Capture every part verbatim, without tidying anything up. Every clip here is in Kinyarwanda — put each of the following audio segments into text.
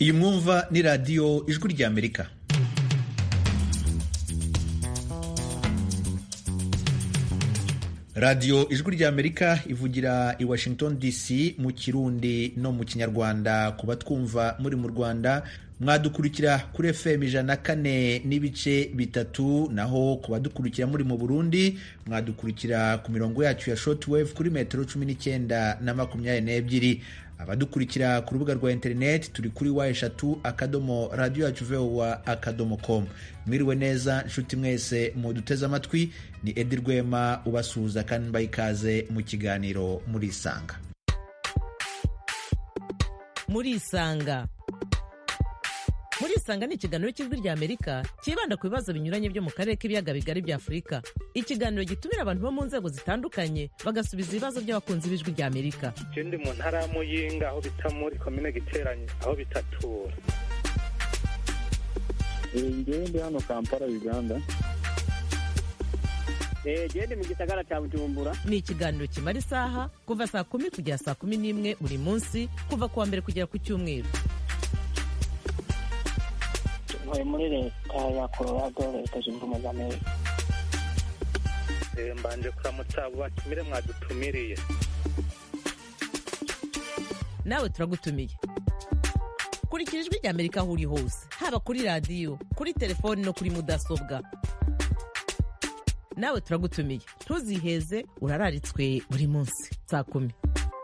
iyi mwumva ni radiyo ijwi ry'Amerika. radiyo ijwi ry'Amerika ivugira i Washington D C mu Kirundi no mu Kinyarwanda. Kuba twumva muri mu Rwanda mwadukurikira kuri F M ijana na kane n'ibice bitatu, naho kuba dukurikira muri mu Burundi mwadukurikira ku mirongo yacu ya shortwave kuri metero cumi n'icyenda na makumyabiri n'ebyiri. Abadukurikira ku rubuga rwa internet turi kuri wa eshatu akadomo radio yacu voa akadomo com. Mwiriwe neza nshuti mwese muduteze amatwi, ni Edi Rwema ubasuhuza kandi mbaye ikaze mu kiganiro muri Isanga. Muri Isanga Muri Isanga ni ikiganiro cy'ijwi ry'Amerika kibanda ku bibazo binyuranye byo mu karere k'ibiyaga bigari bya Afurika. Ikiganiro gitumira abantu bo mu nzego zitandukanye bagasubiza ibibazo by'abakunzi b'ijwi ry'Amerika. Je ndi mu ntara ya Muyinga aho bita muri commune Giteranye aho bitatura. Ngewe ndi hano Kampala, Uganda. Eh je ndi mu gisagara cya Bujumbura. Ni ikiganiro kimara isaha kuva saa kumi kugera saa kumi n'imwe buri munsi kuva kuwa mbere kugera ku Cyumweru. Muri leta ya Colorado, leta zunze ubumwe za Amerika. Mbanje kuramutsa abo batumire mwadutumiriye. Nawe turagutumiye. Kurikira ijwi ry'Amerika aho uri hose, haba kuri radiyo, kuri telefoni no kuri mudasobwa. Nawe turagutumiye, ntuziheze, urararitswe buri munsi saa kumi.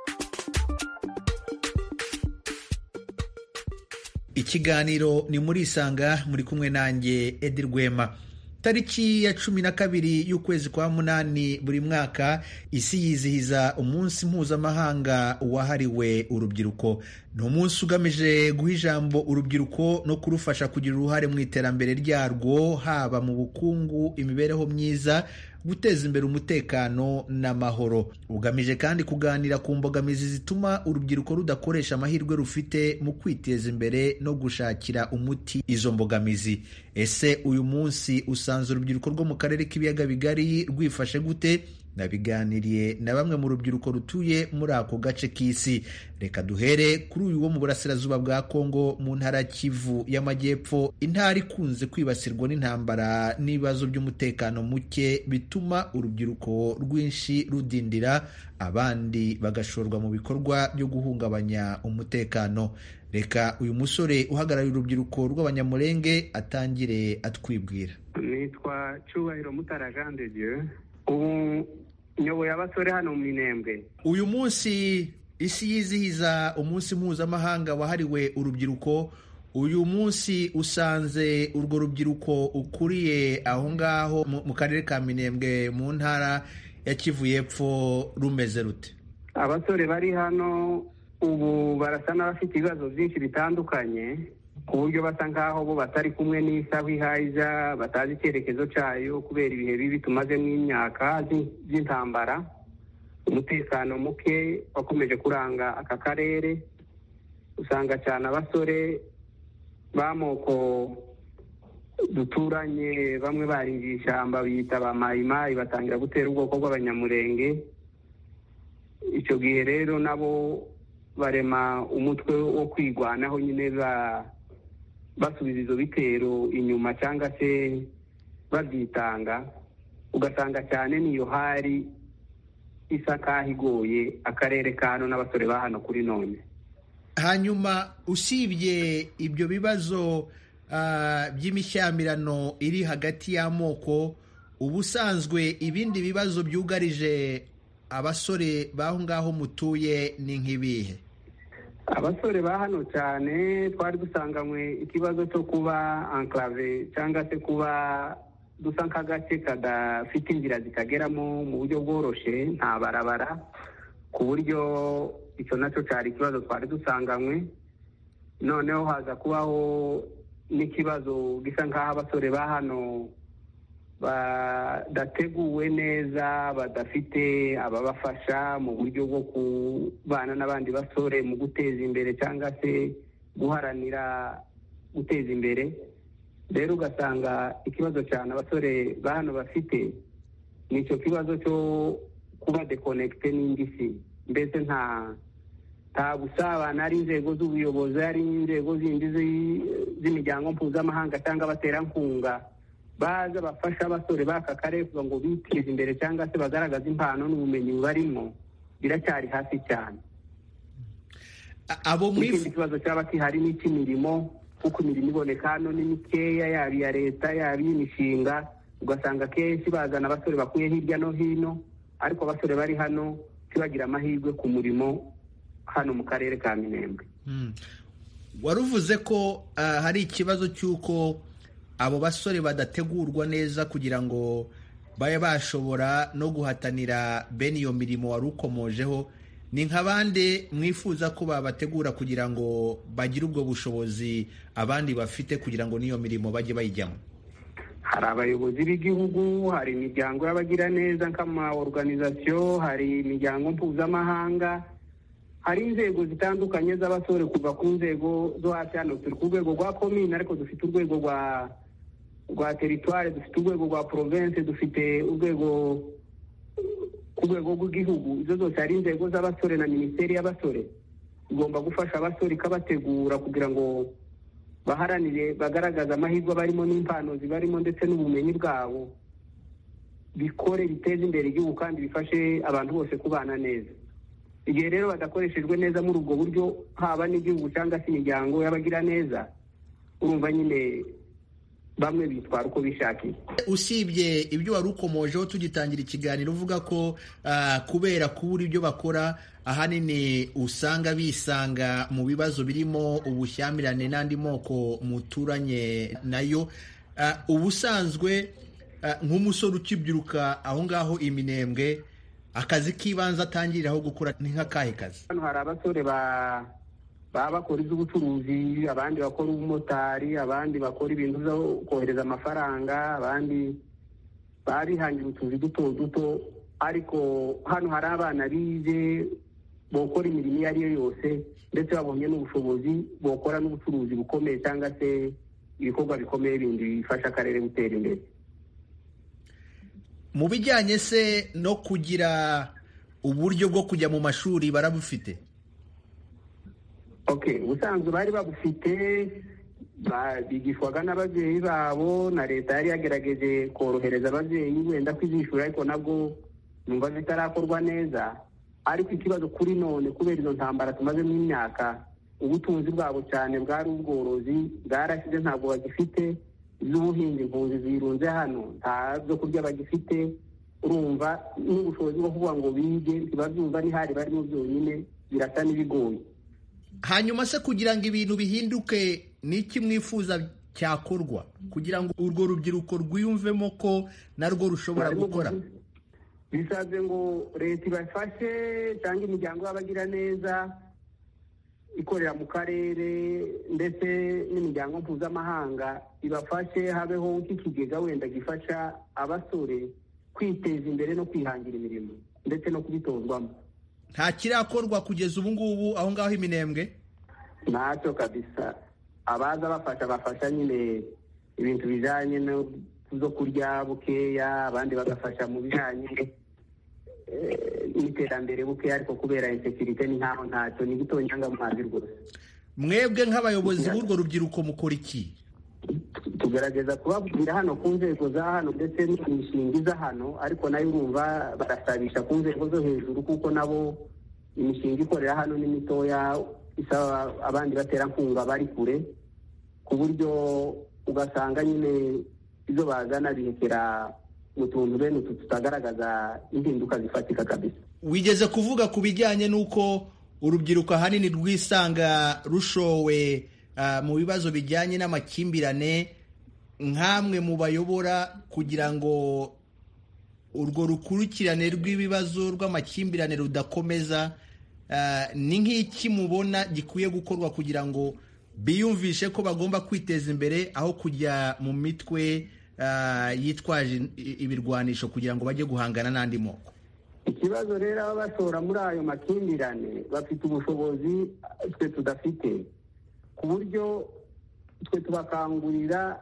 Ikiganiro ni muri Isanga, muri kumwe nanjye Edi Rwema. Tariki ya cumi na kabiri y'ukwezi kwa munani buri mwaka isi yizihiza umunsi mpuzamahanga wahariwe urubyiruko. Ni umunsi ugamije guha ijambo urubyiruko no kurufasha kugira uruhare mu iterambere ryarwo, haba mu bukungu, imibereho myiza, guteza imbere umutekano n'amahoro. Ugamije kandi kuganira ku mbogamizi zituma urubyiruko rudakoresha amahirwe rufite mu kwiteza imbere no gushakira umuti izo mbogamizi. Ese uyu munsi usanze urubyiruko rwo mu karere k'ibiyaga bigari rwifashe gute? Nabiganiriye na bamwe mu rubyiruko rutuye muri ako gace k'isi. Reka duhere kuri uyu wo mu burasirazuba bwa Kongo, mu ntara Kivu y'Amajyepfo, intara ikunze kwibasirwa n'intambara n'ibibazo by'umutekano muke bituma urubyiruko rwinshi rudindira, abandi bagashorwa mu bikorwa byo guhungabanya umutekano. Reka uyu musore uhagarariye urubyiruko rw'Abanyamulenge atangire atwibwira. Nitwa Cyubahiro Mutara Jean de Dieu. Ubu nyoboye abasore hano mu Minembwe. Uyu munsi isi yizihiza umunsi mpuzamahanga wahariwe urubyiruko. Uyu munsi usanze urwo rubyiruko ukuriye aho ngaho mu karere ka Minembwe mu ntara ya Kivu y'Epfo rumeze rute? Abasore bari hano ubu barasa n'abafite ibibazo byinshi bitandukanye, ku buryo basa nkaho bo batari kumwe n'isaha ihaja, batazi icyerekezo cyayo kubera ibihe bibi tumazemo imyaka by'intambara, umutekano muke wakomeje kuranga aka karere. Usanga cyane abasore b'amoko duturanye, bamwe barinjiye ishyamba biyita ba mayimayi, batangira gutera ubwoko bw'Abanyamulenge. Icyo gihe rero nabo barema umutwe wo kwigwanaho, nyine ba basubiza izo bitero inyuma cyangwa se babyitanga. Ugasanga cyane niyo hari isa kaho igoye akarere kano n'abasore ba hano kuri none. Hanyuma usibye ibyo bibazo uh, by'imishyamirano iri hagati y'amoko, ubusanzwe ibindi bibazo byugarije abasore baho ngaho mutuye ni nk'ibihe? Abasore ba hano cyane twari dusanganywe ikibazo cyo kuba enclave cyangwa se kuba dusa nk'agace kadafite inzira zikageramo mu buryo bworoshye, nta barabara, ku buryo icyo nacyo cyari ikibazo twari dusanganywe. Noneho haza kubaho n'ikibazo gisa nk'aho abasore ba hano badateguwe neza, badafite ababafasha mu buryo bwo kubana n'abandi basore mu guteza imbere cyangwa se guharanira guteza imbere. Rero ugasanga ikibazo cyane abasore ba hano bafite ni icyo kibazo cyo kuba dekonekite n'indi si, mbese nta nta busabane ari inzego z'ubuyobozi ari inzego zindi z'imiryango mpuzamahanga cyangwa abaterankunga baza bafasha abasore b'aka karere kugira ngo biteze imbere cyangwa se bagaragaze impano n'ubumenyi barimo, biracyari hasi cyane. Abo mwifu ikindi kibazo cyaba kihari n'icy'imirimo, kuko imirimo iboneka hano ni mikeya, yaba iya leta yaba iy'imishinga, ugasanga kenshi bazana abasore bakuye hirya no hino, ariko abasore bari hano ntibagira amahirwe ku murimo hano mu karere ka Minembwe. hmm. Waruvuze ko uh, hari ikibazo cy'uko abo basore badategurwa neza kugira ngo babe bashobora no guhatanira bene iyo mirimo wari ukomojeho. Ni nk'abandi mwifuza ko babategura kugira ngo bagire ubwo bushobozi abandi bafite kugira ngo n'iyo mirimo bajye bayijyamo? Hari abayobozi b'igihugu, hari imiryango y'abagira neza nk'ama organization, hari imiryango mpuzamahanga, hari inzego zitandukanye z'abasore kuva ku nzego zo hasi. Hano turi ku rwego rwa komine, ariko dufite urwego rwa rwa teritware, dufite urwego rwa province, dufite urwego ku rwego rw'igihugu. Izo zose hari inzego z'abasore na minisiteri y'abasore igomba gufasha abasore ikabategura kugira ngo baharanire bagaragaza amahirwe barimo n'impano zibarimo ndetse n'ubumenyi bwabo, bikore biteze imbere igihugu kandi bifashe abantu bose kubana neza. Igihe rero badakoreshejwe neza muri ubwo buryo, haba n'igihugu cyangwa se imiryango y'abagira neza, urumva nyine bamwe bitwara uko bishakiye. Usibye ibyo wari ukomojeho tugitangira ikiganiro uvuga ko uh, kubera kubura ibyo bakora ahanini usanga bisanga mu bibazo birimo ubushyamirane n'andi moko muturanye nayo, uh, ubusanzwe uh, nk'umusore ukibyiruka aho ngaho i Minembwe, akazi k'ibanze atangiriraho gukora ni nk'akahe kazi? Hano hari abasore ba baba bakora iz'ubucuruzi, abandi bakora ubumotari, abandi bakora ibintu byo kohereza amafaranga, abandi barihangira utuzi duto duto. Ariko hano hari abana bize bokora imirimo iyo ari yo yose, ndetse babonye n'ubushobozi bokora n'ubucuruzi bukomeye cyangwa se ibikorwa bikomeye bindi bifasha akarere gutera imbere. Mu bijyanye se no kugira uburyo bwo kujya mu mashuri barabufite? Okay, ubusanzwe bari babufite, bigishwaga n'ababyeyi babo, na leta yari yagerageje korohereza ababyeyi wenda kwizishura, ariko nabwo numva bitarakorwa neza. Ariko ikibazo kuri none kubera izo ntambara tumazemo imyaka, ubutunzi bwabo cyane bwari ubworozi bwarashize, ntabwo bagifite iz'ubuhinzi, impunzi zirunze hano, nta byo kurya bagifite. Urumva n'ubushobozi bwo kuvuga ngo bige ntibabyumva, n'ihari barimo byonyine birasa n'ibigoye. Hanyuma se kugira ngo ibintu bihinduke, ni iki mwifuza cyakorwa kugira ngo urwo rubyiruko rwiyumvemo ko narwo rushobora gukora? Bisaze ngo leta ibafashe cyangwa imiryango y'abagira neza ikorera mu karere ndetse n'imiryango mpuzamahanga ibafashe, habeho nk'ikigega wenda gifasha abasore kwiteza imbere no kwihangira imirimo ndetse no kubitozwamo. Nta kirakorwa kugeza ubu ngubu aho ngaho i Minembwe? Ntacyo kabisa. Abaza bafasha bafasha nyine ibintu bijanye no zo kurya bukeya, abandi bagafasha mu bijanye n'iterambere bukeya, ariko kubera insecurity ni ntaho ntacyo, ni gutonyanga amazi rwose. Mwebwe nk'abayobozi b'urwo rubyiruko mukora iki? Tugerageza kubabwira hano ku nzego za hano ndetse n'imishinga iza hano, ariko nayo urumva barasabisha ku nzego zo hejuru, kuko nabo imishinga ikorera hano ni mitoya, isaba abandi baterankunga bari kure, ku buryo ugasanga nyine izo bazana bihekera mu tuntu bene utu tutagaragaza impinduka zifatika kabisa. Wigeze kuvuga ku bijyanye n'uko urubyiruko ahanini rwisanga rushowe uh, mu bibazo bijyanye n'amakimbirane. Nkamwe mu bayobora kugira ngo urwo rukurikirane rw'ibibazo rw'amakimbirane rudakomeza, uh, ni nk'iki mubona gikwiye gukorwa kugira ngo biyumvishe ko bagomba kwiteza imbere aho kujya mu mitwe uh, yitwaje ibirwanisho kugira ngo bajye guhangana n'andi moko? Ikibazo rero aba bashora muri ayo makimbirane bafite ubushobozi twe tudafite, ku buryo twe tubakangurira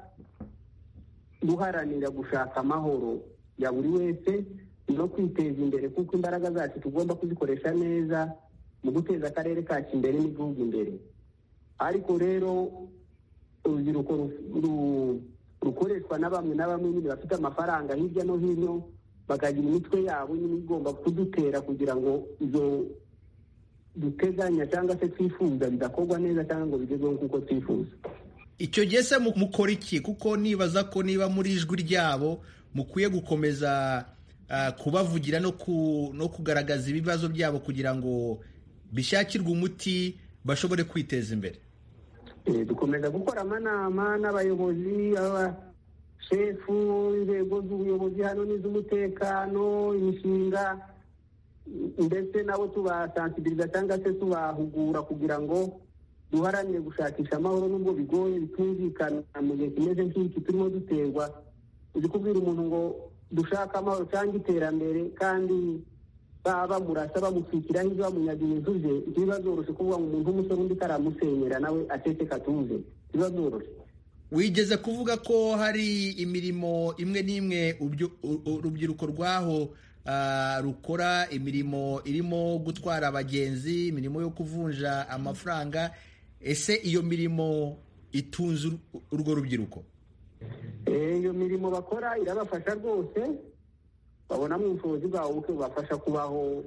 guharanira gushaka amahoro ya buri wese no kwiteza imbere, kuko imbaraga zacu tugomba kuzikoresha neza mu guteza akarere kacu imbere n'igihugu imbere. Ariko rero urubyiruko rukoreshwa na bamwe na bamwe nyine bafite amafaranga hirya no hino, bakagira imitwe yabo nyine igomba kudutera kugira ngo izo duteganya cyangwa se twifuza bidakorwa neza cyangwa ngo bigezweho nk'uko twifuza. Icyo gihe se mukora iki? Kuko nibaza ko niba muri ijwi ryabo mukwiye gukomeza uh, kubavugira no, ku, no kugaragaza ibibazo byabo kugira ngo bishakirwe umuti bashobore kwiteza imbere. E, dukomeza gukora amanama n'abayobozi, abashefu, inzego z'ubuyobozi hano n'iz'umutekano, imishinga, ndetse nabo tubasansibiliza cyangwa se tubahugura kugira ngo duharanire gushakisha amahoro nubwo bigoye bitumvikana mu gihe kimeze nk'iki turimo duterwa. Uzi kubwira umuntu ngo dushaka amahoro cyangwa iterambere kandi baba bamurasa bamutwikiraho ibyo bamunyaga ibintu bye, biba zoroshe kuvuga ngo umuntu w'umusore undi karamusenyera nawe aceceka atuze, biba zoroshe. Wigeze kuvuga ko hari imirimo imwe n'imwe urubyiruko rwaho Uh, rukora, imirimo irimo gutwara abagenzi, imirimo yo kuvunja amafaranga. Ese iyo mirimo itunze urwo rubyiruko? Iyo mirimo bakora irabafasha rwose, babonamo ubushobozi bwabo buke bubafasha kubaho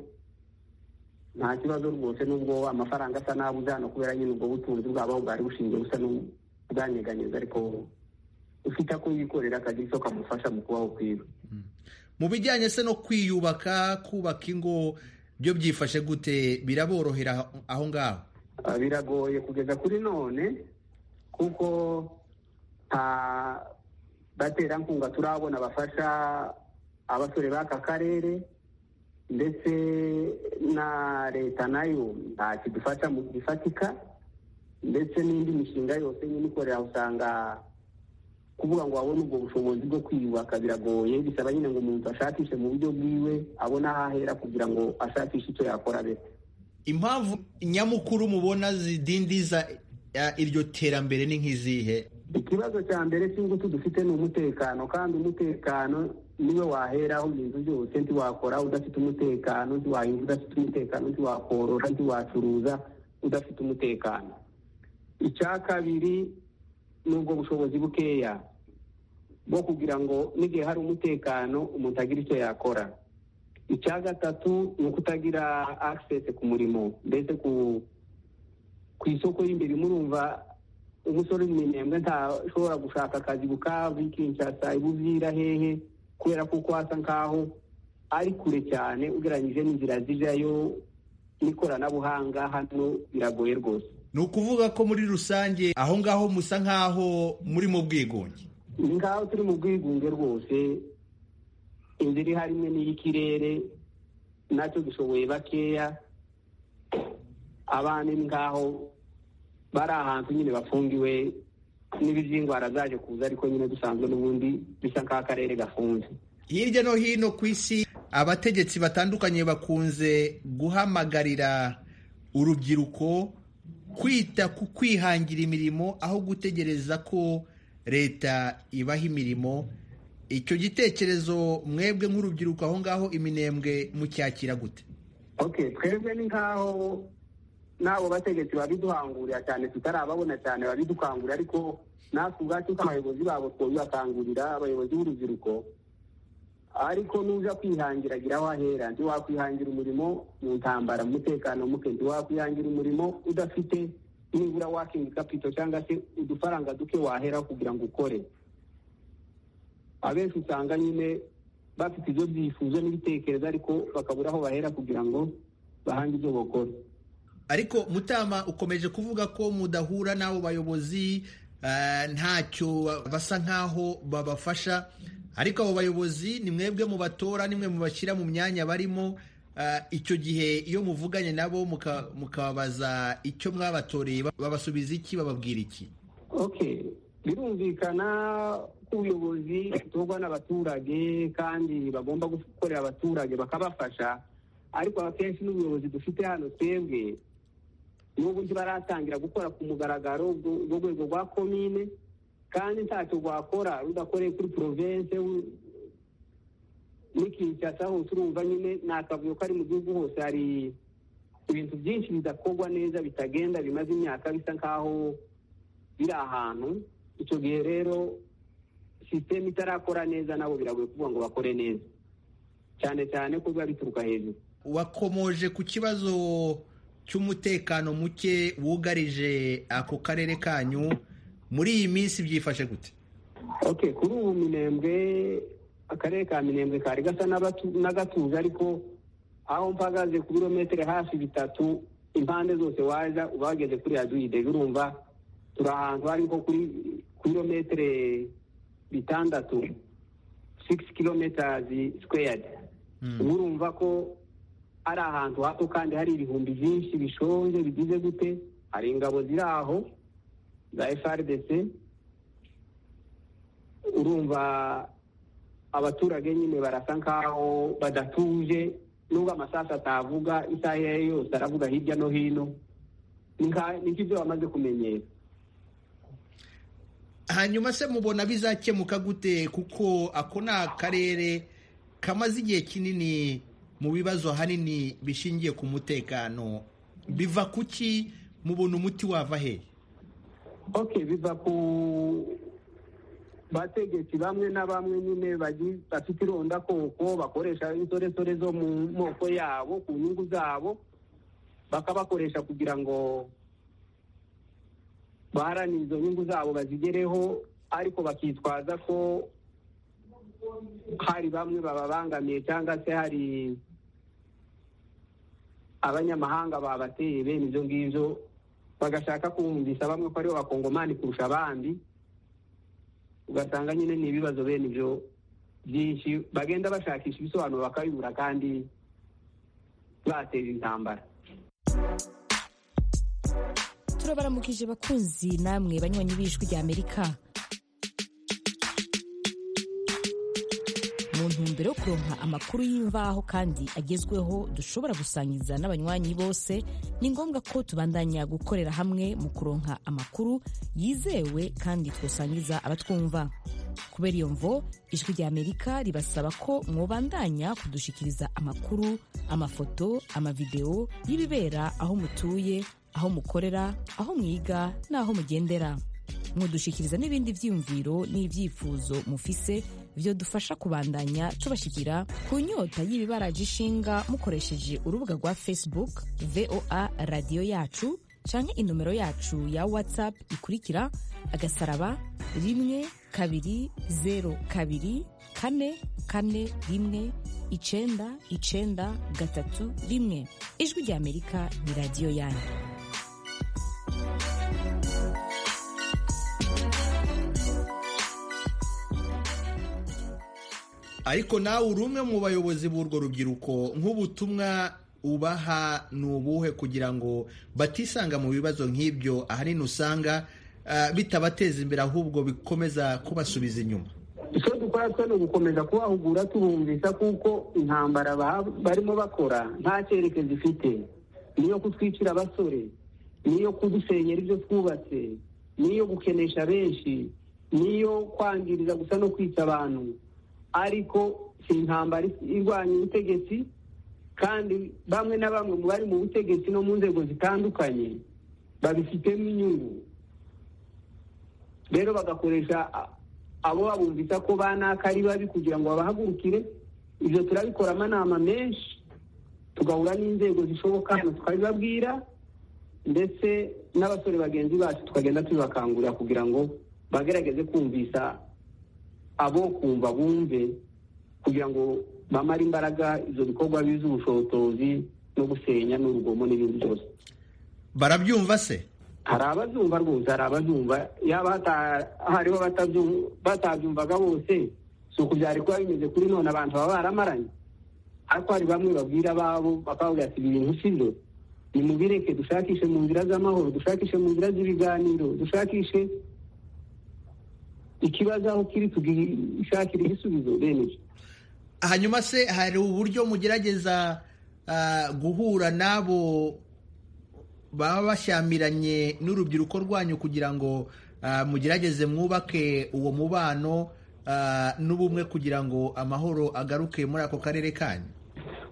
nta kibazo rwose, nubwo amafaranga asa nabi ujyana kubera nyine ubwo butunzi bwabo bwari bushingiye busa n'ubwanyeganyeza, ariko ufite ako yikorera akagira icyo kamufasha mu kubaho kwiwe. hmm. Mu bijyanye se no kwiyubaka, kubaka ingo, byo byifashe gute? Biraborohera aho ngaho? Biragoye kugeza kuri none, kuko nta baterankunga turabona bafasha abasore b'aka karere, ndetse na leta nayo nta kidufasha mu gifatika, ndetse n'indi mishinga yose nyine ikorera usanga kuvuga ngo abone ubwo bushobozi bwo kwiyubaka biragoye. Bisaba nyine ngo umuntu ashakishe mu buryo bwiwe, abona aho ahera kugira ngo ashakishe icyo yakora be. Impamvu nyamukuru mubona zidindiza iryo terambere ni nk'izihe? Ikibazo cya mbere cy'ingutu dufite ni umutekano, kandi umutekano niwe waheraho ibintu byose. Ntiwakora udafite umutekano, ntiwahinga udafite umutekano, ntiwakorora, ntiwacuruza udafite umutekano. Icya kabiri nubwo bushobozi bukeya bwo kugira ngo n'igihe hari umutekano umuntu agira icyo yakora. Icya gatatu ni ukutagira access ku murimo, mbese ku ku isoko y'imbere. Murumva umusore w'iminembwe ntashobora gushaka akazi Bukavu, Kinshasa, Ibuvira, hehe, kubera kuko asa nkaho ari kure cyane ugereranyije n'inzira zijayo n'ikoranabuhanga. Hano biragoye rwose. Ni ukuvuga ko muri rusange aho ngaho musa nkaho muri mu bwigunge? Ni ngaho turi mu bwigunge rwose. Inzira ihari imwe n'iy'ikirere nacyo dushoboye bakeya, abandi ni ngaho bari ahantu nyine bafungiwe n'ibizingwara zaje kuza, ariko nyine dusanzwe n'ubundi bisa nk'akarere gafunze. Hirya no hino ku isi abategetsi batandukanye bakunze guhamagarira urubyiruko kwita ku kwihangira imirimo aho gutegereza ko leta ibaha imirimo. Icyo gitekerezo mwebwe nk'urubyiruko aho ngaho Iminembwe mucyakira gute? Okay, twebwe ni nkaho nabo bategetsi babiduhangurira cyane, tutarababona cyane babidukangurira, ariko natwe ubwacu nk'abayobozi babo twabibakangurira, abayobozi b'urubyiruko. Ariko nuja kwihangira agira aho ahera. Ntiwakwihangira umurimo mu ntambara, mu mutekano muke. Ntiwakwihangira umurimo udafite nibura working capital cyangwa se udufaranga duke wahera kugira ngo ukore. Abenshi usanga nyine bafite ibyo byifuzo n'ibitekerezo, ariko bakabura aho bahera kugira ngo bahange ibyo bakora. Ariko Mutama, ukomeje kuvuga ko mudahura n'abo bayobozi, uh, ntacyo basa nkaho babafasha. Ariko abo bayobozi ni mwebwe mu batora, ni mwe mubashyira mu myanya barimo. Uh, icyo gihe iyo muvuganye nabo mukababaza icyo mwabatoreye, babasubiza iki, bababwira iki? Okay, birumvikana ko ubuyobozi butorwa n'abaturage kandi bagomba gukorera abaturage bakabafasha, ariko akenshi n'ubuyobozi dufite hano twebwe n'ubu ntibaratangira gukora ku mugaragaro rw'urwego rwa komine, kandi ntacyo rwakora rudakoreye kuri province n'ikinshasa hose. Urumva nyine ni akavuyo kari mu gihugu hose. Hari ibintu byinshi bidakorwa neza bitagenda bimaze imyaka bisa nk'aho biri ahantu. Icyo gihe rero sisiteme itarakora neza nabo biragoye kuvuga ngo bakore neza, cyane cyane ko biba bituruka hejuru. Wakomoje ku kibazo cy'umutekano muke wugarije ako karere kanyu, muri iyi minsi byifashe gute? Okay, kuri ubu Minembwe, akarere ka Minembwe kari gasa n'agatuje, ariko aho mpagaze ku birometero hafi bitatu impande zose waza ubageze kuri Aduide, urumva turi ahantu hari nko kuri kilometero bitandatu, six kilometers squared. Mm. Urumva ko ari ahantu hato kandi hari ibihumbi byinshi bishonje bigize gute. Hari ingabo ziri aho za F R D C, urumva abaturage nyine barasa nkaho badatuje, nubwo amasasu atavuga isaha yose aravuga hirya no hino. Niki byo bamaze kumenyera. Hanyuma se mubona bizakemuka gute, kuko ako ni akarere kamaze igihe kinini mu bibazo hanini bishingiye ku mutekano? Biva kuki? Mubona umuti wava he? Okay, biva ku bategetsi bamwe na bamwe nyine bafite ironda koko, bakoresha insoresore zo mu moko yabo ku nyungu zabo, bakabakoresha kugira ngo baharanire izo nyungu zabo bazigereho, ariko bakitwaza ko hari bamwe bababangamiye cyangwa se hari abanyamahanga babateye bene ibyo ngibyo, bagashaka kumvisha bamwe ko aribo bakongomani kurusha abandi. Ugasanga nyine ni ibibazo bene ibyo byinshi, bagenda bashakisha ibisobanuro bakabibura kandi batera intambara. Turabaramukije bakunzi namwe banywanyi b'Ijwi rya Amerika. Mu ntumbero yo kuronka amakuru y'imvaho kandi agezweho dushobora gusangiza n'abanywanyi bose, ni ngombwa ko tubandanya gukorera hamwe mu kuronka amakuru yizewe kandi twosangiza abatwumva. Kubera iyo mvo, Ijwi rya Amerika ribasaba ko mwobandanya kudushikiriza amakuru, amafoto, amavideo y'ibibera aho mutuye, aho mukorera, aho mwiga n'aho mugendera. Mudushikiriza n'ibindi vyiyumviro n'ivyifuzo mufise vyo dufasha kubandanya tubashikira ku nyota y'ibibaraje ishinga mukoresheje urubuga rwa Facebook V O A Radio Yacu canke inomero yacu ya WhatsApp ikurikira agasaraba rimwe kabiri zero kabiri kane kane rimwe icenda icenda gatatu rimwe. Ijwi rya Amerika ni radio yanyu. Ariko nawe uri umwe mu bayobozi b'urwo rubyiruko, nk'ubutumwa ubaha ni ubuhe kugira ngo batisanga mu bibazo nk'ibyo ahanini usanga uh, bitabateza imbere ahubwo bikomeza kubasubiza inyuma? Icyo dukora twe ni ugukomeza kubahugura tubumvisa kuko intambara barimo bakora nta cyerekezo ifite, niyo kutwicira abasore, niyo kudusenyera ibyo twubatse, niyo gukenesha benshi, niyo kwangiriza gusa no kwica abantu. Ariko si intambara irwanya ubutegetsi, kandi bamwe na bamwe mu bari mu butegetsi no mu nzego zitandukanye babifitemo inyungu. Rero bagakoresha abo babumvisa ko banaka ari babi kugira ngo babahagurukire. Ibyo turabikora amanama menshi, tugahura n'inzego zishoboka tukabibabwira, ndetse n'abasore bagenzi bacu tukagenda tubakangurira kugira ngo bagerageze kumvisa abo kumva bumve, kugira ngo bamare imbaraga izo bikorwa biz'ubushotozi no gusenya n'urugomo n'ibindi byose. Barabyumva se? Hari ababyumva rwose, hari ababyumva. Yaba hariho batabyumvaga bose, si uko byari kuba bimeze kuri none abantu baba baramaranye. Ariko hari bamwe babwira ababo bakavuga ati ibintu sibyo, nimubireke dushakishe mu nzira z'amahoro, dushakishe mu nzira z'ibiganiro, dushakishe ikibazo aho kiri tugishakira igisubizo bene. Hanyuma se hari uburyo mugerageza uh, guhura nabo baba bashyamiranye n'urubyiruko rwanyu kugira ngo uh, mugerageze mwubake uwo mubano uh, n'ubumwe kugira ngo amahoro agaruke muri ako karere kanyu?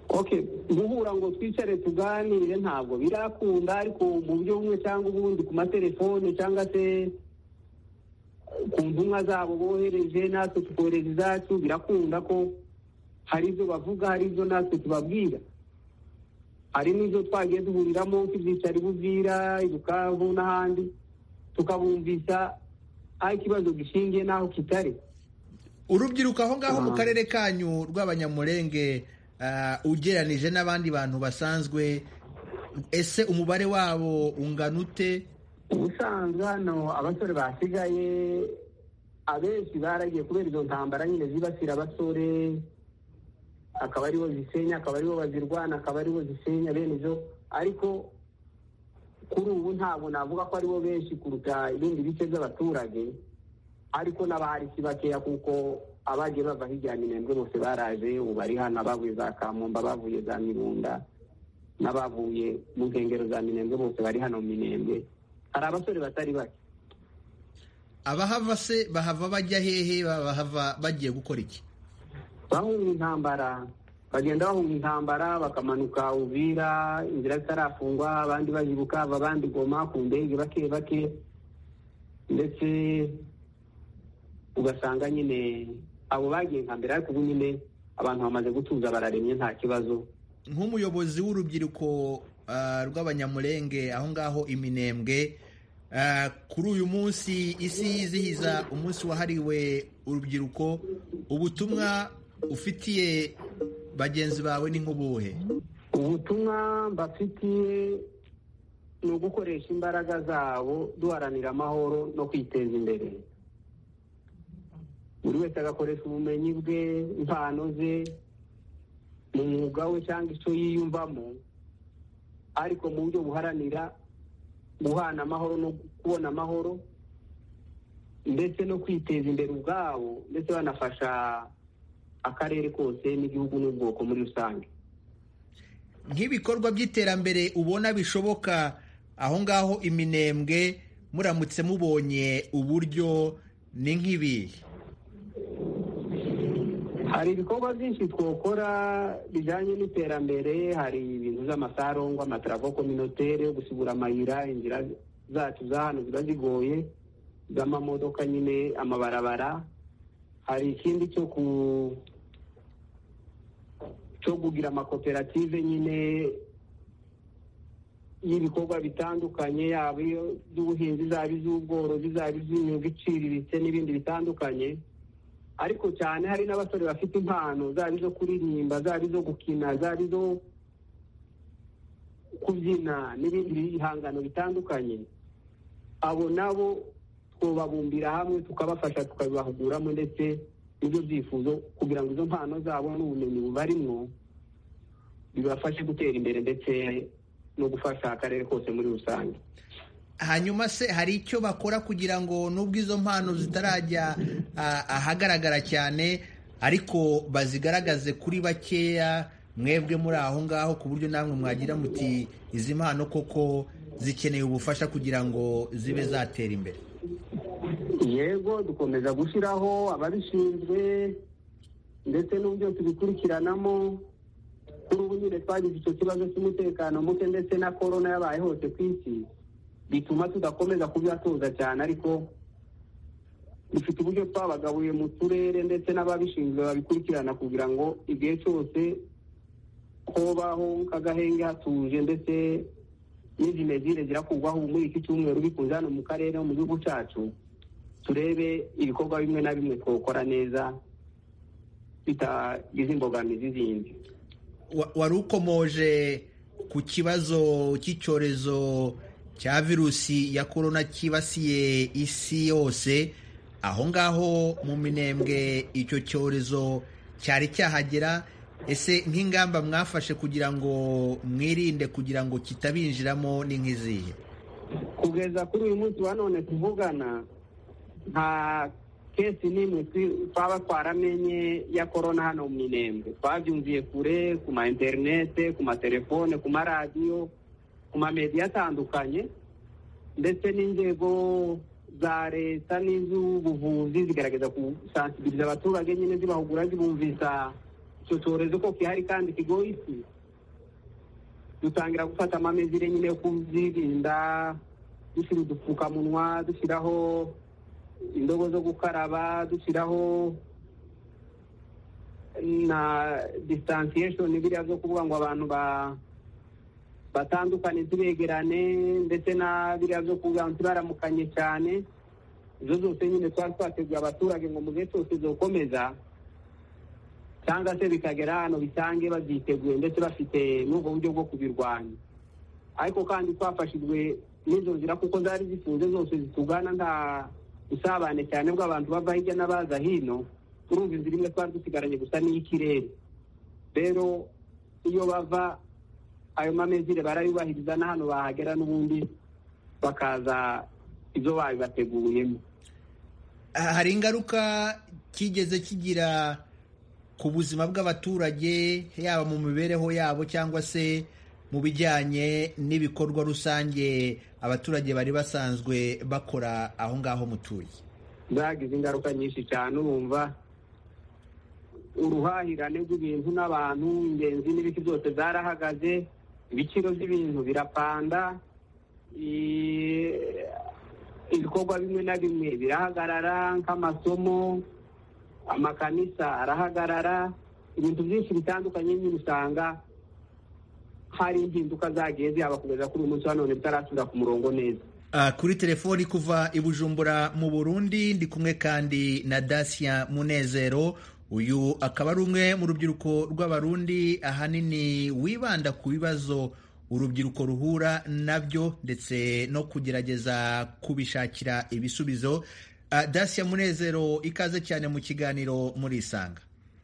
okay guhura ngo twicare tuganire ntabwo birakunda, ariko mu buryo bumwe cyangwa ubundi ku matelefone cyangwa se ku ntumwa zabo bohereje natwe tukohereza izacu, birakunda ko hari ibyo bavuga, hari ibyo natwe tubabwira. Hari n'ibyo twagiye duhuriramo nk'ibyicaro Buvira, i Bukavu n'ahandi, tukabumvisa aho ikibazo gishingiye n'aho kitari. Urubyiruko aho ngaho mu karere kanyu rw'Abanyamulenge uh, ugeranije n'abandi bantu basanzwe, ese umubare wabo ungana ute? Ubusanzwe hano abasore basigaye abenshi baragiye kubera izo ntambara nyine zibasira abasore, akaba aribo zisenya, akaba aribo bazirwana, akaba aribo zisenya bene izo. Ariko kuri ubu ntabwo navuga ko aribo benshi kuruta ibindi bice by'abaturage, ariko n'abahari si bakeya kuko abagiye bava hirya Minembwe bose baraje, ubu bari hano, abavuye za Kamumba, bavuye za Mirunda n'abavuye mu nkengero za Minembwe bose bari hano mu Minembwe. Hari abasore batari bake. Abahava se bahava bajya hehe? Bahava bagiye gukora iki? Bahunga intambara, bagenda bahunga intambara, bakamanuka Uvira inzira zitarafungwa, abandi bajibuka, abandi Goma ku ndege bake bake, ndetse ugasanga nyine abo bagiye nkambere, ariko ubu nyine abantu bamaze gutuza, bararemye, nta kibazo. Nk'umuyobozi w'urubyiruko uh, rw'Abanyamulenge aho ngaho Iminembwe, uh, kuri uyu munsi isi yizihiza umunsi wahariwe urubyiruko, ubutumwa ufitiye bagenzi bawe ni nk'ubuhe? Ubutumwa mbafitiye ni ugukoresha imbaraga zabo duharanira amahoro no kwiteza imbere. Buri wese agakoresha ubumenyi bwe, impano ze, mu mwuga we cyangwa icyo yiyumvamo, ariko mu buryo buharanira guhana amahoro no kubona amahoro, ndetse no kwiteza imbere ubwabo, ndetse banafasha akarere kose n'igihugu n'ubwoko muri rusange. Nk'ibikorwa by'iterambere ubona bishoboka aho ngaho Iminembwe, muramutse mubonye uburyo, ni nk'ibihe? Hari ibikorwa byinshi twokora bijyanye n'iterambere. Hari ibintu by'amasarongo, amatravo communautaire yo gusibura amayira, inzira zacu za hano ziba zigoye z'amamodoka nyine, amabarabara. Hari ikindi cyo ku cyo kugira amakoperative nyine y'ibikorwa bitandukanye, yaba iby'ubuhinzi, zaba iz'ubworozi, zaba iz'imyuga iciriritse n'ibindi bitandukanye. Ariko cyane hari n'abasore bafite impano, zaba izo kuririmba, zaba izo gukina, zaba izo kubyina n'ibindi bihangano bitandukanye. Abo nabo twobabumbira hamwe, tukabafasha, tukabibahuguramo, ndetse ibyo byifuzo kugira ngo izo mpano zabo n'ubumenyi bubarimo bibafashe gutera imbere, ndetse no gufasha akarere kose muri rusange. Hanyuma se hari icyo bakora kugira ngo nubwo izo mpano zitarajya ahagaragara cyane, ariko bazigaragaze kuri bakeya, mwebwe muri aho ngaho, ku buryo namwe mwagira muti izi mpano koko zikeneye ubufasha kugira ngo zibe zatera imbere? Yego, dukomeza gushyiraho ababishinzwe ndetse n'uburyo tubikurikiranamo. Kuri ubu nyine twagize icyo kibazo cy'umutekano muke ndetse na korona yabaye hose ku isi, bituma tudakomeza kubyatoza cyane, ariko dufite uburyo twabagabuye mu turere ndetse n'ababishinzwe babikurikirana kugira ngo igihe cyose hobaho kagahenge hatuje, ndetse n'izi mezire zirakugwaho muri iki cyumweru bikunze hano mu karere, mu gihugu cyacu, turebe ibikorwa bimwe na bimwe twokora neza bitagize imbogamizi zindi. Wari ukomoje ku kibazo cy'icyorezo cya virusi ya korona cyibasiye isi yose. Aho ngaho mu Minembwe icyo cyorezo cyari cyahagera, ese nk'ingamba mwafashe kugira ngo mwirinde kugira ngo kitabinjiramo ni nk'izihe? Kugeza kuri uyu munsi wa none tuvugana, nta kesi n'imwe twaba twaramenye ya korona hano mu Minembwe. Twabyumviye kure, ku ma interinete, ku matelefone, ku maradiyo, ku mamediya atandukanye, ndetse n'inzego za leta n'iz'ubuvuzi zigaragaza gusansibiliza abaturage nyine, zibahugura, zibumvisa icyo cyorezo ko gihari kandi kigoye isi, dutangira gufata amamezire nyine yo kubyirinda, dushyira udupfukamunwa, dushyiraho indobo zo gukaraba, dushyiraho na distanciation, biriya zo kuvuga ngo abantu ba batandukane tubegerane, ndetse na biriya zo kuvuga ngo baramukanye cyane. Izo zose nyine twari twateguye abaturage ngo mu gihe cyose zokomeza cyangwa se bikagera hano bisange babyiteguye ndetse bafite n'ubwo buryo bwo kubirwanya. Ariko kandi twafashijwe n'izo nzira kuko zari zifunze zose zitugana, nta usabane cyane bw'abantu bava hirya n'abaza hino. Urumva inzira imwe twari dusigaranye gusa n'iy'ikirere. Rero iyo bava ayo mamezire barayubahiriza, na hano bahagera n'ubundi bakaza ibyo babibateguyemo. Hari ingaruka kigeze kigira ku buzima bw'abaturage, yaba mu mibereho yabo cyangwa se mu bijyanye n'ibikorwa rusange abaturage bari basanzwe bakora aho ngaho mutuye? Zagize ingaruka nyinshi cyane. Urumva uruhahirane rw'ibintu n'abantu, ingenzi n'ibiti byose zarahagaze, ibiciro by'ibintu birapanda, ibikorwa bimwe na bimwe birahagarara, nk'amasomo, amakanisa arahagarara, ibintu byinshi bitandukanye nyine usanga hari impinduka zagiye zihaba kugeza kuri uyu munsi wa none bitarasubira ku murongo neza. Uh, kuri telefoni kuva i Bujumbura mu Burundi ndi kumwe kandi na Dacia Munezero. Uyu akaba ari umwe mu rubyiruko rw'Abarundi ahanini wibanda ku bibazo urubyiruko ruhura nabyo ndetse no kugerageza kubishakira ibisubizo. Uh, Dacia Munezero, ikaze cyane mu kiganiro Murisanga.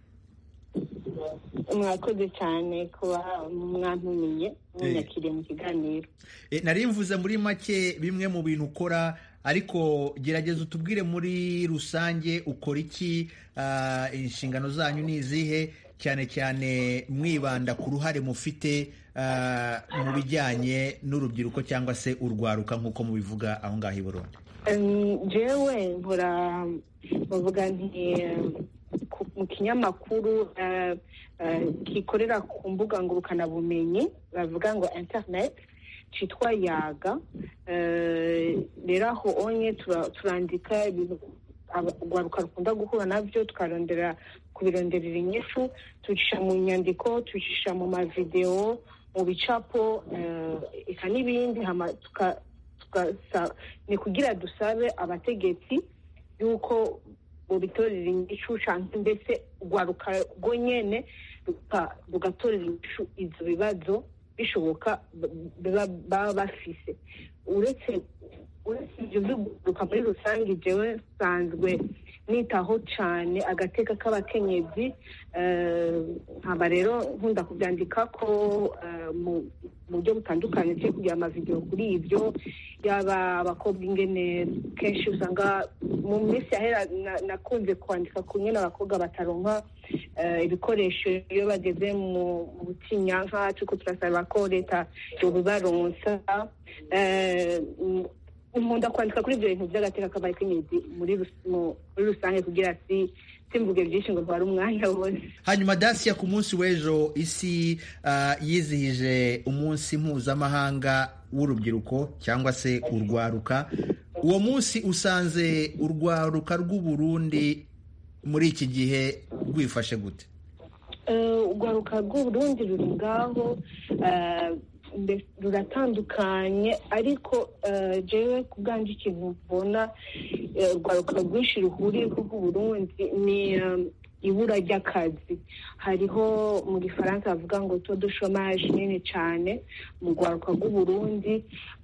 Mwakoze cyane kuba mwantumiye munyakiriye mu kiganiro. E, nari mvuze muri make bimwe mu bintu ukora, ariko gerageza utubwire muri rusange ukora iki, uh, inshingano zanyu ni izihe, cyane cyane mwibanda ku ruhare mufite uh, mu bijyanye n'urubyiruko cyangwa se urwaruka nk'uko mubivuga aho ngaho i Burundi. Um, jewe nkora bavuga nti mu kinyamakuru uh, uh, kikorera ku mbuga ngurukanabumenyi bavuga ngo internet cyitwa Yaga. Rero aho onye turandika ibintu urwaruka rukunda guhura nabyo, tukarondera kubironderera inyishu, tucisha mu nyandiko, tucisha mu mavideo, mu bicapo, eka n'ibindi. Ni kugira dusabe abategetsi yuko bitorera inyishu cyangwa mbese urwaruka rwo nyene rugatorera inyishu izo bibazo bishoboka baba bafise. Uretse ibyo by'urwaruka muri rusange, jewe nsanzwe nitaho cyane agateka k'abakenyezi. Nkaba rero nkunda kubyandika ko mu buryo butandukanye, cyo kugira amavideo kuri ibyo, yaba abakobwa ingene kenshi usanga mu minsi yahera nakunze kwandika ku nyene abakobwa bataronka ibikoresho iyo bageze mu butinyanka, tuko turasaba ko leta yobibaronsa. Nkunda kwandika kuri ibyo bintu by'agateka k'abakenyezi muri rusange kugira si simvuge byinshi ngo ntware umwanya wose. Hanyuma Dacia, ku munsi w'ejo isi uh, yizihije umunsi mpuzamahanga w'urubyiruko cyangwa se urwaruka. Uwo munsi usanze urwaruka rw'u Burundi muri iki gihe rwifashe gute? Urwaruka rw'u Burundi ruri ngaho, ruratandukanye, ariko jewe ku bwanjye ikintu mbona urwaruka rwinshi ruhuriye rw'u Burundi ni ibura ry'akazi. Hariho mu gifaransa bavuga ngo taux de chômage nini cyane mu rwaruka rw'u Burundi,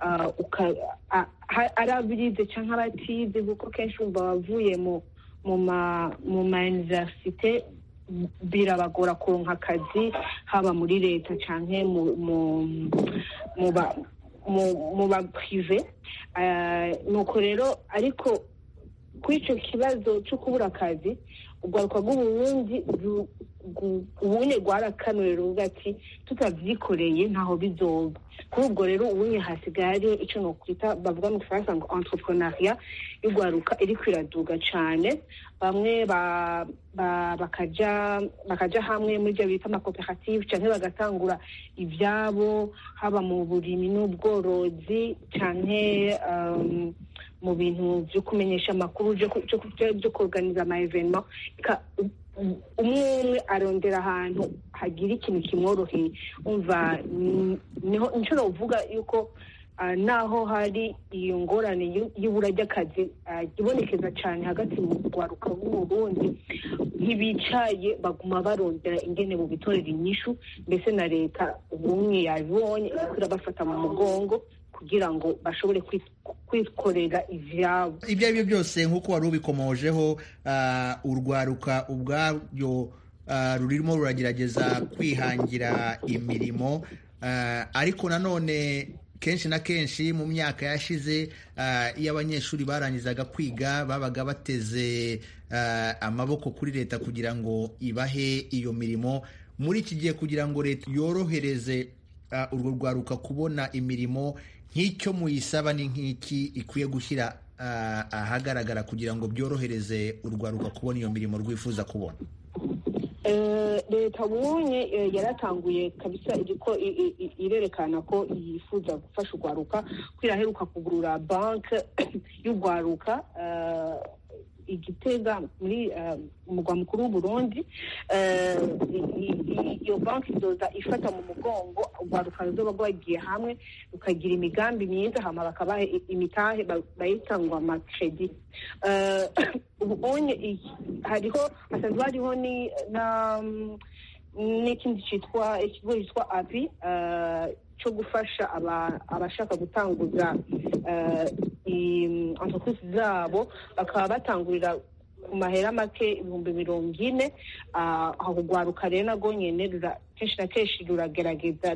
ari abize cyangwa abatize, kuko kenshi umva bavuye mu ma universite birabagora kuronka akazi, haba muri leta canke mu mu ba mu ba privé. Nuko rero ariko kuri icyo kibazo cyo kubura akazi, urwaruka rw'u Burundi ubunye rwarakanurira ruvuga ati tutavyikoreye ntaho bizoba. kuri ubwo rero ubunye hasigaye hariho icyo nokwita bavuga mu gifaransa ngo entrepreneuria y'ugwaruka iri kwiraduga cyane, bamwe bakaja bakaja hamwe muri byo bita amakoperative cyangwa bagatangura ibyabo haba mu burimi n'ubworozi cyane um, mu bintu byo kumenyesha amakuru byo kuorganiza ama evenement. Umwe umwe arondera ahantu hagira ikintu kimworoheye. Umva niho inshuro uvuga yuko Uh, naho hari iyo ngorane y'ibura ry'akazi ibonekeza cyane hagati mu rwaruka rw'u Burundi, ntibicaye baguma barondera ingene mu bitorera inyishu, mbese na leta ubumwe yabibonye irabafata mu mugongo kugira ngo bashobore kwikorera ivyabo. Ibyo ari byo byose nk'uko wari ubikomojeho, uh, urwaruka ubwaryo uh, rurimo ruragerageza kwihangira imirimo, uh, ariko nanone kenshi na kenshi mu myaka yashize iyo abanyeshuri barangizaga kwiga babaga bateze amaboko kuri leta kugira ngo ibahe iyo mirimo. Muri iki gihe kugira ngo leta yorohereze urwo rwaruka kubona imirimo, nk'icyo muyisaba ni nk'iki ikwiye gushyira ahagaragara kugira ngo byorohereze urwaruka kubona iyo mirimo rwifuza kubona? Leta bunye yaratanguye kabisa iriko irerekana ko yifuza gufasha urwaruka, kwiraheruka kugurura banke y'urwaruka Igitega muri umugwa mukuru w'u Burundi. Iyo banki izoza ifata mu mugongo urwaruka ruzoba rwagiye hamwe rukagira imigambi myiza, hama bakabaha imitahe bayitangwa amakredi. Ubonye hariho hasanzwe hariho ni n'ikindi cyitwa ikigo cyitwa api cyo gufasha abashaka gutanguza entreprise zabo, bakaba batangurira ku mahera make ibihumbi mirongo ine. aho urwaruka rero nago nyene kenshi na kenshi ruragerageza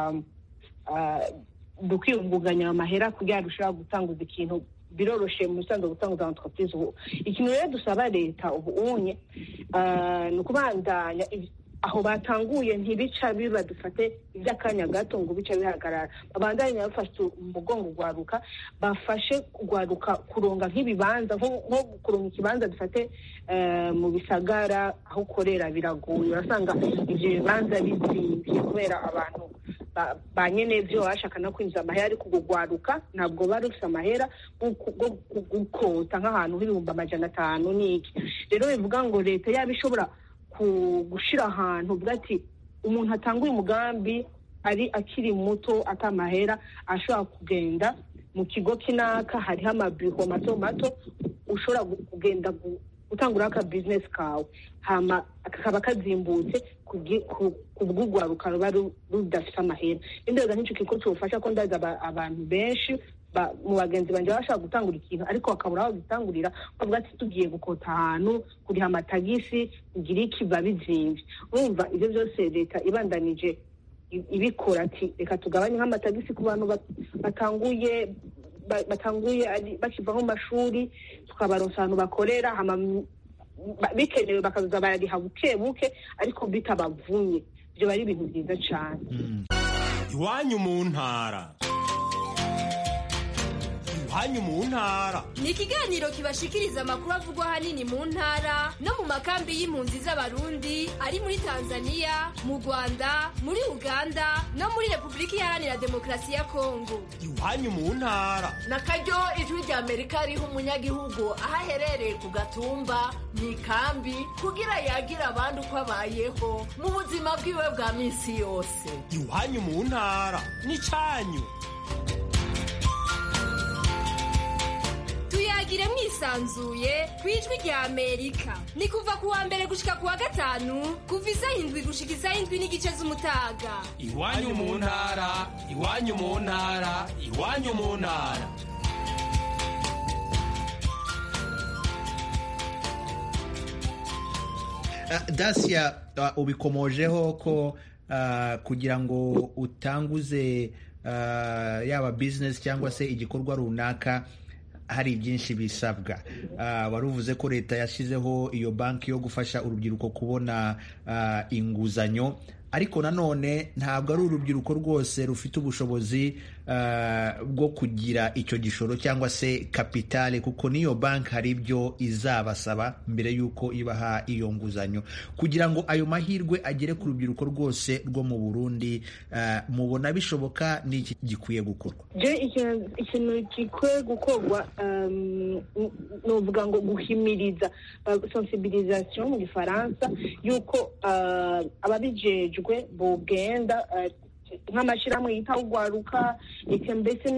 rukiyungunganya amahera kugira rushobora gutanguza ikintu biroroshe mu bisanzwe gutanguza entreprise. Ikintu rero dusaba leta ubu unye ni ukubandanya aho batanguye, ntibica biba dufate iby'akanya gato ngo bica bihagarara, babandanye bafashe umugongo urwaruka, bafashe urwaruka kuronga nk'ibibanza, nko kuronga ikibanza dufate mu bisagara aho ukorera biragoye, urasanga ibyo bibanza bizimvye kubera abantu ba nyene byo bashaka no kwinjiza amahera, ariko urwaruka ntabwo bari rufite amahera gukota nk'ahantu h'ibihumbi amajana atanu n'iki. Rero bivuga ngo leta yaba ishobora gushira ahantu bwati umuntu atanguye umugambi ari akiri muto atamahera ashobora kugenda mu kigo kinaka, hariho amabiro mato mato ushobora kugenda gutangura aka business kawe, hama akaba kazimbutse kubw'urwaruka ruba rudafite amahera. Indega nk'icyo kigo cyofasha ko ndaza abantu benshi mu bagenzi banje bashaka gutangura ikintu ariko bakabura aho gutangurira, bavuga ati tugiye gukota ahantu kuriha amatagisi kugira iki babizimvye. Urumva ivyo byose leta ibandanije ibikora ati reka tugabanye nk'amatagisi ku bantu batanguye batanguye bakiva mu mashuri, tukabaronsa ahantu bakorera, hama bikenewe bakaza bariha buke buke ariko bitabavunye. Ibyo bari ibintu byiza cyane. Iwanyu mu ntara. Iwanyu mu ntara ni ikiganiro kibashikiriza amakuru avugwa ahanini mu ntara no mu makambi y'impunzi z'abarundi ari muri Tanzania, mu Rwanda, muri Uganda no muri Repubulika Iharanira Demokarasi ya Kongo. Iwanyu mu ntara nakaryo ijwi rya Amerika riha umunyagihugu aho aherereye ku gatumba mu ikambi kugira yagira abandi uko abayeho mu buzima bwiwe bwa minsi yose. Iwanyu mu ntara ni cyanyu. Tuyagire mwisanzuye kwijwi rya Amerika. Ni kuva kuwa mbere gushika kuwa gatanu, kuva isaha indwi gushika isaha indwi n'igice z'umutaga. Iwanyu mu ntara, iwanyu mu ntara, iwanyu mu ntara. Uh, Dacia uh, ubikomojeho ko uh, kugira ngo utanguze uh, yaba business cyangwa se igikorwa runaka hari byinshi bisabwa. Uh, waruvuze ko leta yashizeho iyo banki yo gufasha urubyiruko kubona uh, inguzanyo. ariko nanone ntabwo ari urubyiruko rwose rufite ubushobozi uh, bwo kugira icyo gishoro cyangwa se kapitale, kuko niyo banki hari ibyo izabasaba mbere y'uko ibaha iyo nguzanyo. Kugira ngo ayo mahirwe agere ku rubyiruko rwose rwo mu Burundi, uh, mubona bishoboka? Ni iki gikwiye gukorwa? Je ikintu gikwiye gukorwa um, novuga ngo guhimiriza, uh, sensibilisation mu Gifaransa, yuko uh, ababijejwe bogenda uh, nk'amashyirahamwe yita ugwaruka eke mbese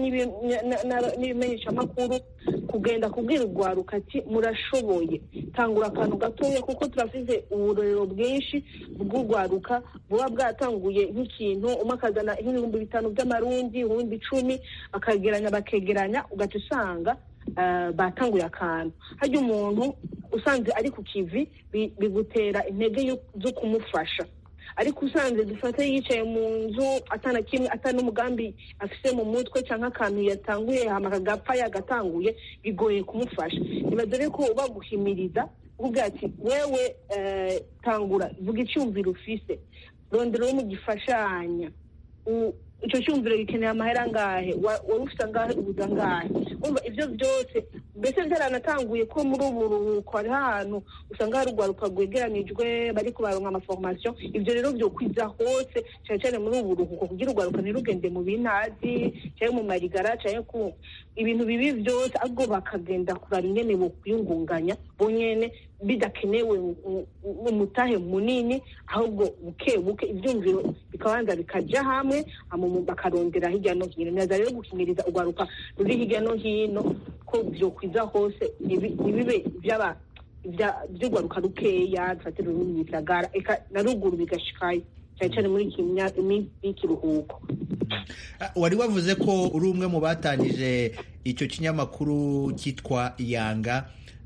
n'ibimenyeshamakuru kugenda kubwira ugwaruka ati murashoboye, tangura akantu gatoya, kuko turafite uburorero bwinshi bw'ugwaruka buba bwatanguye nk'ikintu, umwe akazana nk'ibihumbi bitanu by'amarundi, ibihumbi icumi, akageranya bakegeranya, ugaca usanga uh, batanguye akantu. Harya umuntu usanze ari ku kivi bigutera intege zo kumufasha, ariko usanze dufate yicaye mu nzu atana kimwe, atana umugambi afise mu mutwe cyangwa akantu yatanguye hama kagapfa yagatanguye, bigoye kumufasha. Nibadore ko baguhimiriza uvuga ati wewe uh, tangura, vuga icyumviro ufise, rondero mu gifashanya, icyo cyumviro gikeneye amahera ngahe, wari ufite ngahe, ubuza ngahe. Umva ibyo byose mbese byaranatanguye ko muri ubu ruhuko hari ahantu usanga hari urwaruka rwegeranijwe bari kubaronka amaformation. Ibyo rero byo kwiza hose cyane cyane muri ubu ruhuko, kugira urwaruka ntirugende mu bintazi cyangwa mu marigara cyangwa ku ibintu bibi byose, ahubwo bakagenda kurara ingene bo kwiyungunganya bonyene, bidakenewe umutahe munini, ahubwo buke buke ibyumviro bikabanza bikaja hamwe, bakarondera hirya no hino. Neza rero gukimiriza urwaruka ruri hirya no hino ko byo kwiza hose, nibibe byaba by'urwaruka rukeya, dufate rurimi byagara eka na ruguru bigashikaye cyane cyane muri iki kiruhuko. Wari wavuze ko uri umwe mu batangije icyo kinyamakuru cyitwa Yanga.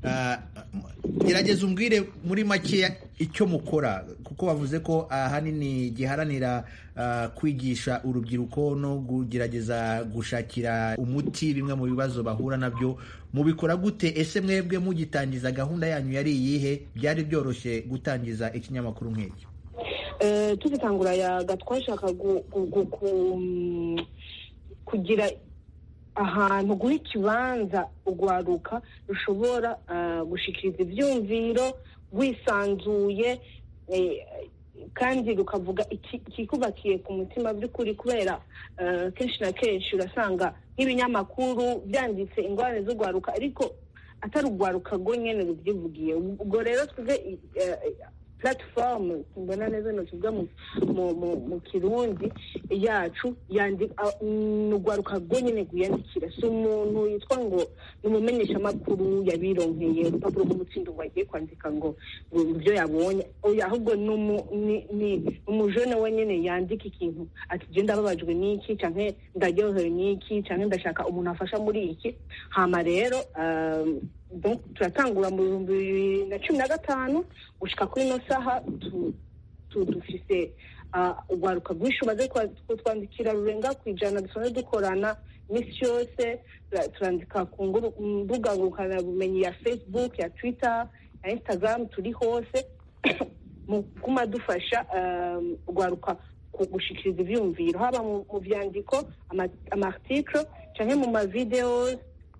Gerageza umbwire muri make icyo mukora, kuko wavuze ko ahanini giharanira uh, kwigisha urubyiruko no kugerageza gushakira umuti bimwe mu bibazo bahura nabyo. Mubikora gute? Ese mwebwe mugitangiza gahunda yanyu yari iyihe? Byari byoroshye gutangiza ikinyamakuru nk'iki? Uh, tugitangura Yaga twashaka kugira ahantu guha ikibanza urwaruka rushobora uh, gushikiriza ivyumviro wisanzuye, eh, kandi rukavuga ikikubakiye ku mutima by'ukuri, kubera uh, kenshi na kenshi urasanga nk'ibinyamakuru byanditse ingorane z'urwaruka ariko atari urwaruka rwo nyene rubyivugiye. Ubwo rero twebwe uh, platform mbona neza no tuvuga mu mu Kirundi yacu yandika n'urwaruka rwo nyene guyandikira, so umuntu yitwa ngo numumenyesha makuru yabironkeye urupapuro rw'umutsindo wagiye kwandika ngo ibyo yabonye, oya ahubwo ni umujene wenyene yandika ikintu ati je ndababajwe niki canke ndaryohewe niki canke ndashaka umuntu afasha muri iki. Hama rero um, donc turatangura mu bihumbi bibiri na cumi na gatanu gushika kuri no saha dufise urwaruka rwinshi baze twandikira rurenga ku ijana, dusanzwe dukorana misi yose, turandika ku mbuga ngurukanabumenyi ya Facebook, ya Twitter, ya Instagram, turi hose mu kuma dufasha urwaruka gushikiriza ivyumviro, haba mu vyandiko amarticle canke mu mavideos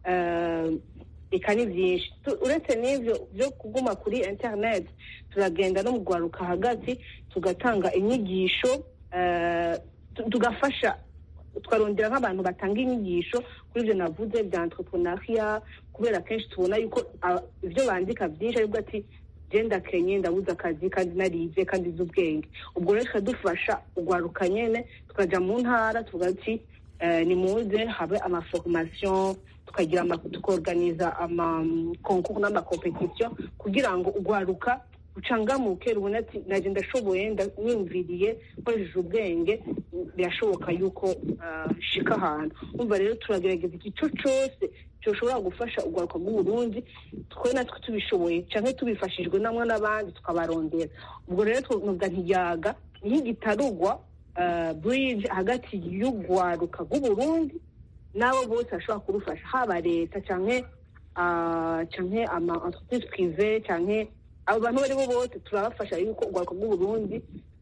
eka ni byinshi. Uretse n'ivyo byo kuguma kuri internet, turagenda no mu rwaruka hagati tugatanga inyigisho, uh, tugafasha twarondera nk'abantu batanga inyigisho kuri ibyo navuze bya entrepreneuria, kubera kenshi tubona yuko ibyo uh, bandika byinshi ariko ati genda kenye ndabuza akazi kandi narize kandi z'ubwenge. Ubwo rero tukadufasha urwaruka nyene tukaja mu ntara tugati uh, ni muze habe ama formation, tukagira tukorganiza ama concours n'ama competition kugira ngo urwaruka ucangamuke rubona ati naje ndashoboye ndanyumviriye koresheje ubwenge birashoboka yuko uh, shika ahantu. Umva rero turagerageza igico cyose cyoshobora gufasha urwaruka rw'u Burundi, twe natwe tubishoboye canke tubifashijwe namwe n'abandi tukabarondera. Ubwo rero twovuga ntiyaga ntigitarugwa uh, bridge hagati y'urwaruka rw'u Burundi nabo bose ashobora kurufasha, haba leta canke uh, canke ama entreprise privée canke abo bantu bari bo bose turabafasha yuko urwaruka rw'u Burundi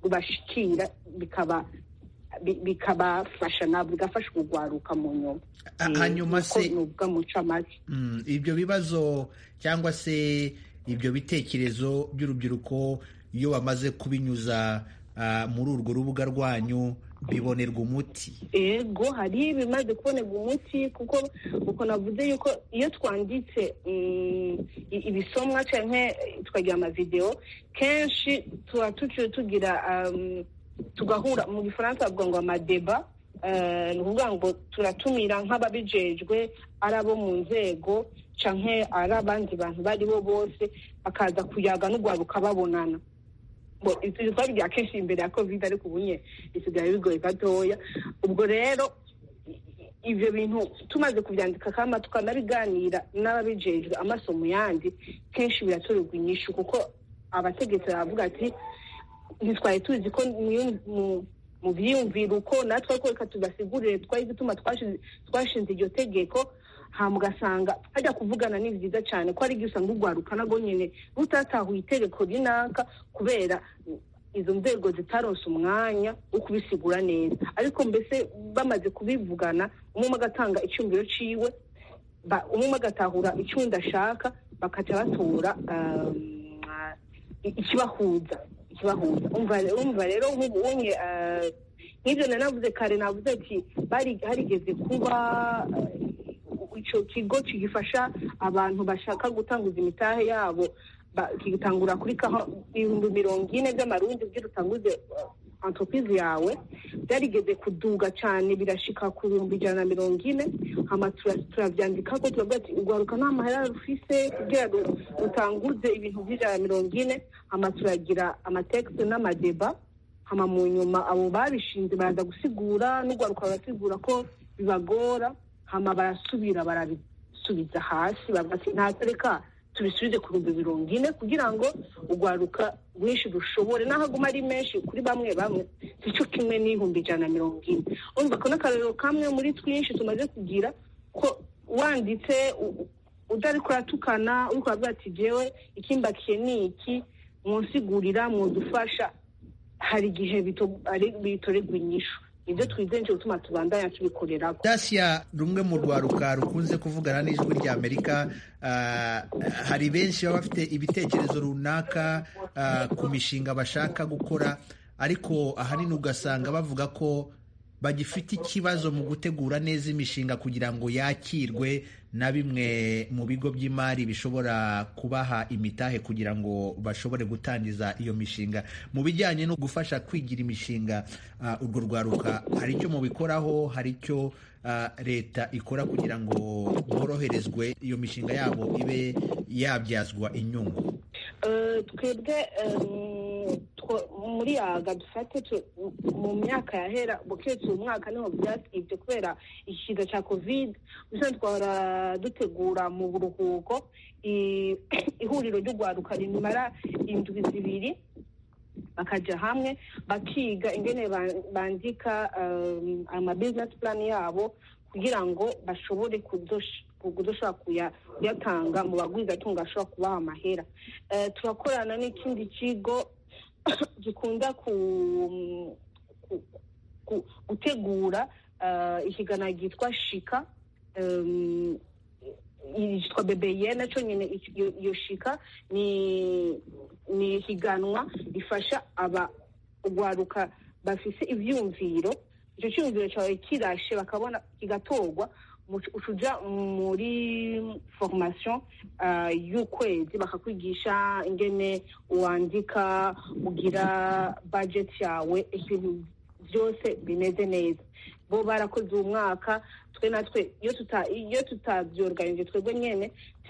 rubashikira bikaba bikabafasha nabo bigafasha kugwaruka mu nyuma. Hanyuma se nubwo muca make ibyo bibazo cyangwa se ibyo bitekerezo by'urubyiruko iyo bamaze kubinyuza muri urwo rubuga rwanyu bibonerwa umuti? Ego, hari ibimaze kubonerwa umuti, kuko uko navuze yuko iyo twanditse ibisomwa canke twagira amavideo kenshi tuba tugira tugahura mu gifaransa bavuga ngo amadeba, ni ukuvuga ngo turatumira nk'ababijejwe ari abo mu nzego canke ari abandi bantu bari bo bose bakaza kuyaga n'ugwaruka babonana. Ibyo twabigira kenshi imbere ya covid ariko ubunye bisigaye bigoye gatoya. Ubwo rero ivyo bintu tumaze kubyandika kama tukanabiganira n'ababijejwe amasomo yandi kenshi biratorerwa inyishu, kuko abategetsi baravuga ati ntitwari tuzi ko mu vyiyumviro uko natwe ko reka tubasigurire twari gutuma twashinze iryo tegeko, hama ugasanga hajya kuvugana ni vyiza cyane ko ari gisa ngugwaruka nago nyene rutatahuye itegeko rinaka kubera izo nzego zitaronse umwanya wo kubisigura neza. Ariko mbese bamaze kubivugana umwe agatanga icyumviro ciwe, umwe agatahura icyundi ashaka, bakaca batora ikibahuza ikibahuza umva umva rero nk'ubunye nk'ibyo nanavuze kare, navuze ati bari harigeze kuba ico kigo kigifasha abantu bashaka gutanguza imitahe yabo kigitangura kuri ibihumbi mirongo ine by'amarundi byo rutanguze entreprise yawe, byarigeze kuduga cyane birashika ku bihumbi ijana na mirongo ine. Hama turavyandika ko turavuga ati ugwaruka nta mahera rufise kugira rutanguze ibintu by'ijana na mirongo ine. Hama turagira amatekste n'amadeba, hama mu nyuma abo babishinze baraza gusigura n'ugwaruka barasigura ko bibagora, hama barasubira barabisubiza hasi bavuga ati nta tereka tubisubize ku bihumbi mirongo ine kugira ngo ugwaruka rwinshi rushobore, naho aguma ari menshi kuri bamwe bamwe sico kimwe n'ibihumbi ijana na mirongo ine. Urumva ko n'akarero kamwe muri twinshi tumaze kugira ko wanditse udari kuratukana uriko uravuga ati jewe ikimbakiye ni iki, munsigurira mudufasha, hari igihe bitorerwa inyishu. Ibyo twizenje gutuma tubandanya tubikorerako. Dacia, rumwe mu rwaruka rukunze kuvugana n'ijwi rya Amerika, uh, hari benshi baba bafite ibitekerezo runaka uh, ku mishinga bashaka gukora, ariko ahanini ugasanga bavuga ko bagifite ikibazo mu gutegura neza imishinga kugira ngo yakirwe na bimwe mu bigo by'imari bishobora kubaha imitahe kugira ngo bashobore gutangiza iyo mishinga. Mu bijyanye no gufasha kwigira imishinga, uh, urwo rwaruka hari icyo mubikoraho, hari icyo uh, leta ikora kugira ngo boroherezwe iyo mishinga yabo ibe yabyazwa inyungu? Uh, twebwe um, muri yaga dufate mu myaka yahera buketse umwaka niho byasibye kubera ikiza cya covid, gusa twara dutegura mu buruhuko ihuriro ry'ugwaruka rimara indwi zibiri bakaja hamwe bakiga ingene bandika um, ama business plan yabo kugira ngo bashobore kudoshobora kuyatanga mu bagwiza tunga ashobora kubaha amahera. Uh, turakorana n'ikindi kigo gikunda ku, ku, ku gutegura uh, ihiganwa ryitwa Shika, um, yitwa B B Y, naco nyene iyo Shika ni ni higanwa rifasha aba ugwaruka bafise ivyumviro, ico cyumviro cyawe kirashe bakabona kigatorwa ucuja muri formation uh, y'ukwezi bakakwigisha ingene wandika, ugira budget yawe, ibintu byose bimeze neza. Bo barakoze umwaka, twe natwe iyo tuta iyo tutavyorganije twebwe nyene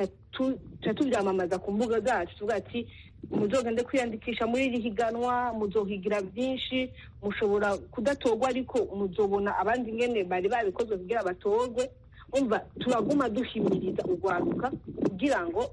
tubyamamaza ku mbuga zacu tuvuga ati muzogende kwiyandikisha muri iri higanwa, muzohigira byinshi, mushobora kudatorwa ariko muzobona abandi ingene bari babikoze kugira batorwe. Umva turaguma duhimiriza ugwaruka kugira ngo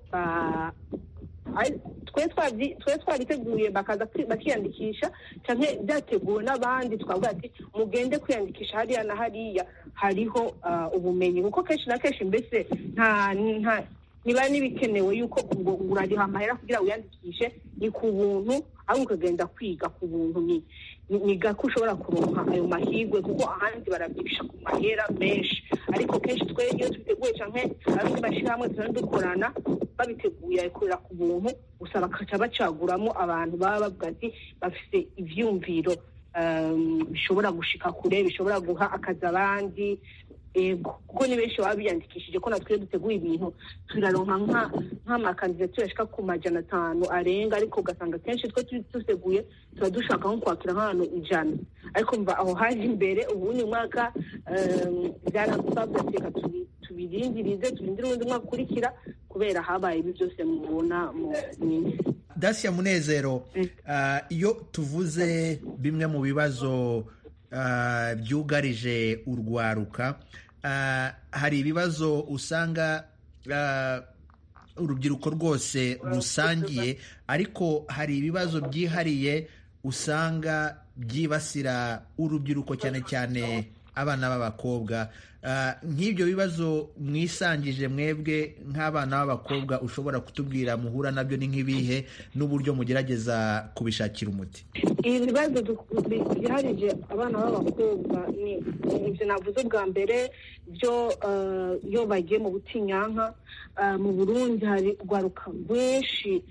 twe twabiteguye bakaza bakiyandikisha, cyane byateguwe n'abandi twavuga ati mugende kwiyandikisha hariya na hariya hariho uh, ubumenyi, kuko kenshi na kenshi mbese nta nta niba nibikenewe yuko ngo urariha amahera kugira wiyandikishe, ni ku buntu ahubwo ukagenda kwiga ku buntu ni ni gako ushobora kuronka ayo mahirwe kuko ahandi barabyigisha ku mahera menshi ariko kenshi twe iyo twiteguye canke abandi bashirahamwe dukorana babiteguye ayikorera ku buntu gusa bakaca bacaguramo abantu baba bavuga ati bafise ivyumviro bishobora gushika kure bishobora guha akazi abandi ego kuko ni benshi baba biyandikishije ko natwe duteguye ibintu turaronka nk'amakandidatire ashika ku majana atanu arenga ariko ugasanga kenshi twe duteguye tuba dushaka nko kwakira nk'abantu ijana ariko mva aho haje imbere ubundi mwaka byarasabwe reka tubirindirize turindire ubundi mwaka ukurikira kubera habaye ibi byose mubona mu minsi. Dacia Munezero, iyo tuvuze bimwe mu bibazo byugarije urwaruka, hari ibibazo usanga urubyiruko rwose rusangiye ariko hari ibibazo byihariye usanga byibasira urubyiruko cyane cyane abana b'abakobwa. Nk'ibyo bibazo mwisangije mwebwe nk'abana b'abakobwa ushobora kutubwira muhura nabyo ni nk'ibihe n'uburyo mugerageza kubishakira umuti? Ibibazo biharije abana b'abakobwa ni ibyo navuze bwa mbere byo iyo bagiye mu butinyanka. Mu Burundi hari urwaruka rwinshi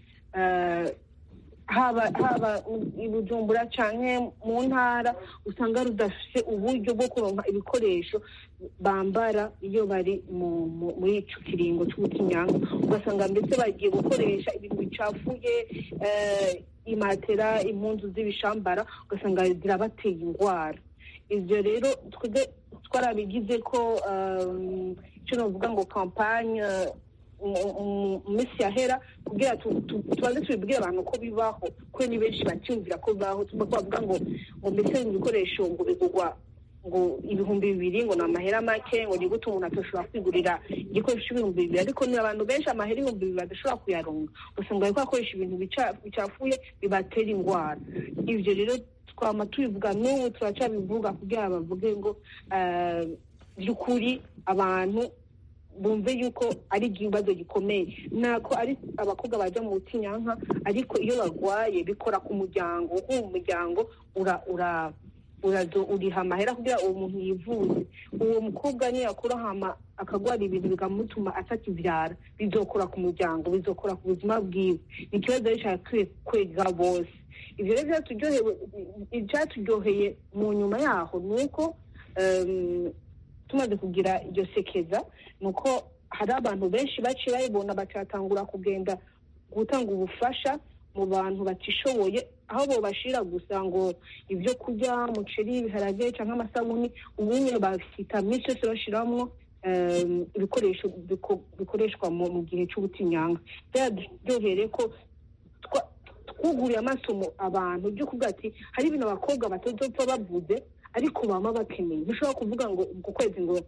haba haba i Bujumbura canke mu ntara usanga rudafise uburyo bwo kuronka ibikoresho bambara iyo bari muri ico kiringo c'ubutinyanka ugasanga mbese bagiye gukoresha ibintu bicafuye imatera impunzu z'ibishambara ugasanga zirabateye indwara. Ivyo rero twebwe twarabigize ko ico novuga ngo campagne mu minsi yahera kugira tubanze tubibwire abantu ko bibaho ko ni benshi bacyumvira ko bibaho tubavuga ngo ngo mbese ibikoresho ngo bigurwa ngo ibihumbi bibiri ngo ni amahera make ngo ni gute umuntu atashobora kwigurira igikoresho cy'ibihumbi bibiri ariko ni abantu benshi amahera ibihumbi bibiri badashobora kuyaronga ugasanga bariko bakoresha ibintu bicafuye bibatera indwara. Ivyo rero twama tubivuga n'ubu turacabivuga kugira bavuge ngo by'ukuri abantu bumve yuko ari ikibazo gikomeye nako ari abakobwa baje mu butinyanka ariko iyo bagwaye bikora ku muryango uwo muryango ura ura urazo uriha amahera kugira uwo muntu yivuze uwo mukobwa ni yakora hama akagwara ibintu bikamutuma atakivyara bizokora ku muryango bizokora ku buzima bwiwe. Ikibazo cyakwiye kwega bose. Ivyo rero byatujyoheye icyatujyoheye mu nyuma yaho nuko tumaze kugira iryo sekeza nuko hari abantu benshi baciye bayibona bacatangura kugenda gutanga ubufasha mu bantu batishoboye aho bo bashira gusa ngo ibyo kurya muceri ibiharage canke amasabuni ubunye bafita mise se bashiramwo ibikoresho bikoreshwa mu gihe c'ubutinyanka. Byaryohere ko twuguriye amasomo abantu byo kuvuga ati hari ibintu abakobwa batazopfa bavuze ariko bama bakeneye. Ntushobora kuvuga ngo ku kwezi ngo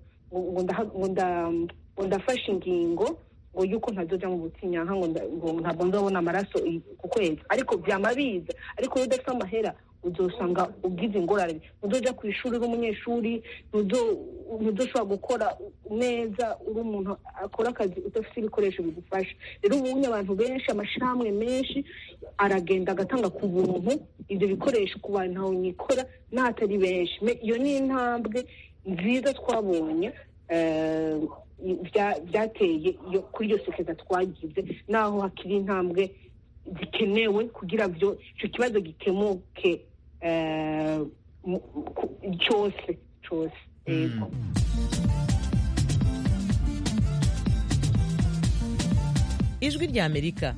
ngo ndafashe ingingo ngo yuko ntazoja mu butinyanka ngo ntabwo nzabona amaraso ku kwezi ariko vyama biza ariko iyo udafite amahera uzosanga ugize ingorane uzoja ku ishuri uri umunyeshuri ntuzoshobora gukora neza uri umuntu akora akazi udafite ibikoresho bigufasha. Rero ubunye abantu benshi amashirahamwe menshi aragenda agatanga ku buntu ivyo bikoresho ku bantu aho nikora n'atari benshi. Iyo ni intambwe nziza twabonye byateye kuri iyo sekeza twagize naho hakiri intambwe zikenewe kugira byo icyo kibazo gikemuke cyose cyose. Ijwi rya Amerika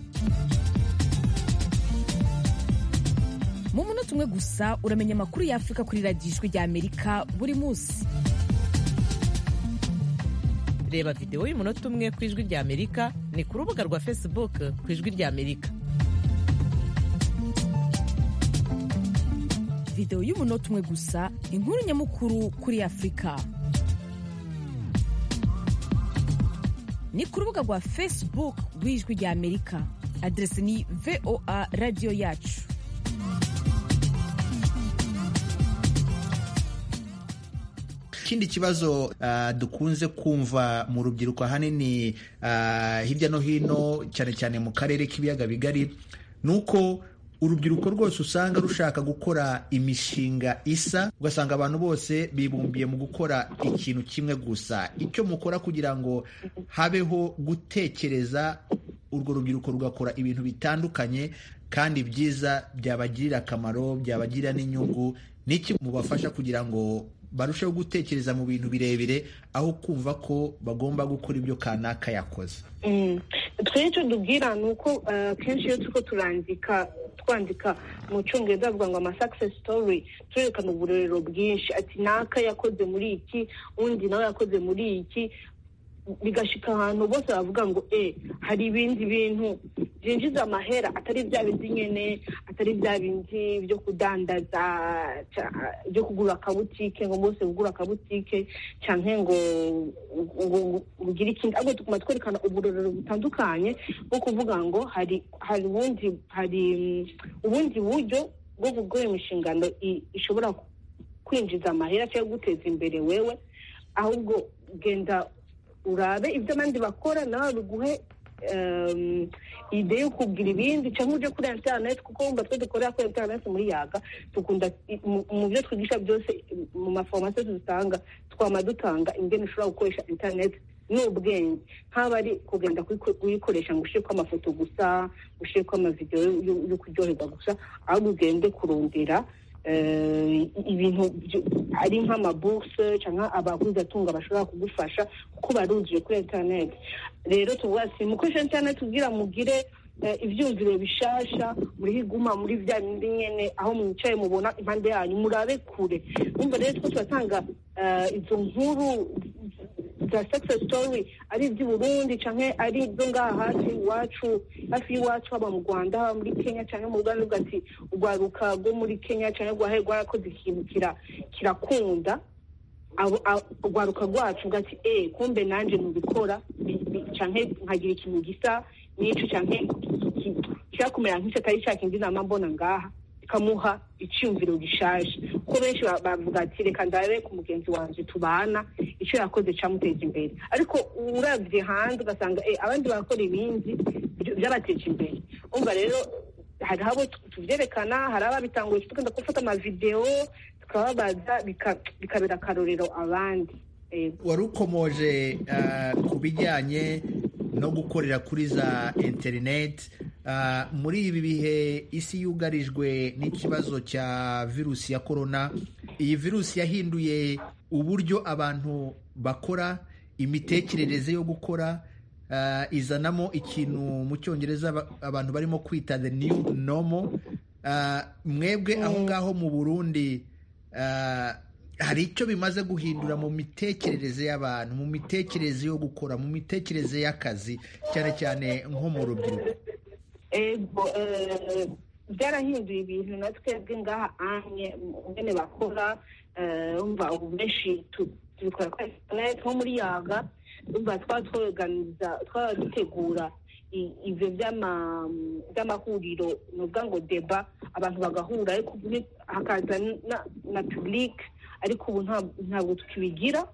mu munota umwe gusa uramenya amakuru ya Afurika kuri radiyo Ijwi rya Amerika buri munsi. Reba video y'umunota umwe ku Ijwi rya Amerika ni ku rubuga rwa Facebook ku Ijwi rya Amerika. Video y'umunota umwe gusa inkuru nyamukuru kuri Afurika ni ku rubuga rwa Facebook rw'Ijwi rya Amerika. Adresi ni V O A Radio Yacu. Ikindi kibazo uh, dukunze kumva mu rubyiruko ahanini uh, hirya no hino cyane cyane mu karere k'ibiyaga bigari nuko urubyiruko rwose usanga rushaka gukora imishinga isa, ugasanga abantu bose bibumbiye mu gukora ikintu kimwe gusa. Icyo mukora kugira ngo habeho gutekereza, urwo rubyiruko rugakora ibintu bitandukanye kandi byiza byabagirira akamaro, byabagirira n'inyungu, n'iki mubafasha kugira ngo barusheho gutekereza mu bintu birebire aho kumva ko bagomba gukora ibyo kanaka yakoze? twese icyo dubwira ni uko kenshi iyo turiko turandika twandika mu cyongereza bavuga ngo ama success story, turerekana uburorero bwinshi, ati naka yakoze muri iki, undi nawe yakoze muri iki, bigashika ahantu bose bavuga ngo eh hari ibindi bintu byinjiza amahera atari bya bindi nyene, atari bya bindi byo kudandaza, byo kugura akabutike ngo bose kugura akabutike canke ngo ngo ugira ikindi, ahubwo tukuma twerekana uburorero butandukanye bwo kuvuga ngo hari hari ubundi hari ubundi buryo bwo gukora imishingano ishobora kwinjiza amahera cyangwa guteza imbere wewe, ahubwo genda urabe ibyo abandi bakora nawe biguhe ide yo kugira ibindi, cyangwa uje kuri internet, kuko wumva twe dukorera kuri internet muri Yaga dukunda mu byo twigisha byose mu maformation dutanga twama dutanga ingene ushobora gukoresha internet n'ubwenge, nk'aba ari kugenda kuyikoresha ngo ushire ko amafoto gusa, ushire ko amavideo yo kuryoherwa gusa, ahubwo ugende kurondera ibintu ari nk'amabourse cyangwa abaguzatunga bashobora kugufasha kuko baruzuje kuri internet. Rero tuvuga si mukoresha internet kugira mugire ivyumviro bishasha, muri higuma muri bya bindi nyene aho mwicaye mubona impande yanyu, murabe kure. Umva rero two turatanga izo nkuru za success story ari iby'i Burundi canke ari ibyo ngaha hafi iwacu, hafi iwacu haba mu Rwanda, haba muri Kenya canke mu Uganda, ugati urwaruka rwo muri Kenya canke rwahe rwarakoze ikintu kirakunda urwaruka rwacu, ugati eh kumbe nanje mubikora canke nkagira ikintu gisa n'ico canke cyakumera nk'icyo atari cyakindi nama mbona ngaha, ikamuha icyumviro gishaje. Ko benshi bavuga ati reka ndabe ku mugenzi wanje tubana icyo yakoze cyamuteza imbere, ariko uravye hanze ugasanga eh abandi bakora ibindi byabateje imbere. Umva rero hari habo tuvyerekana, hari ababitanguye tukenda gufata ama video tukababaza bikabera karorero abandi. Warukomoje ku bijyanye no gukorera kuri za internet. Uh, muri ibi bihe isi yugarijwe n'ikibazo cya virusi ya corona, iyi virusi yahinduye uburyo abantu bakora, imitekerereze yo gukora, uh, izanamo ikintu mu cyongereza abantu barimo kwita the new normal. Uh, mwebwe aho ngaho mu Burundi uh, hari icyo bimaze guhindura mu mitekerereze y'abantu, mu mitekerereze yo gukora, mu mitekerereze y'akazi, cyane cyane nko mu rubyiruko? Ego byarahinduye ibintu na twebwe ngaha anye ngene bakora. Umva ubu benshi tubikora kuri internet nko muri Yaga, umva twatweganiza twadutegura ivyo by'ama by'amahuriro nuvuga ngo deba, abantu bagahura ariko hakaza na, na public, ariko ubu ntabwo tukibigira.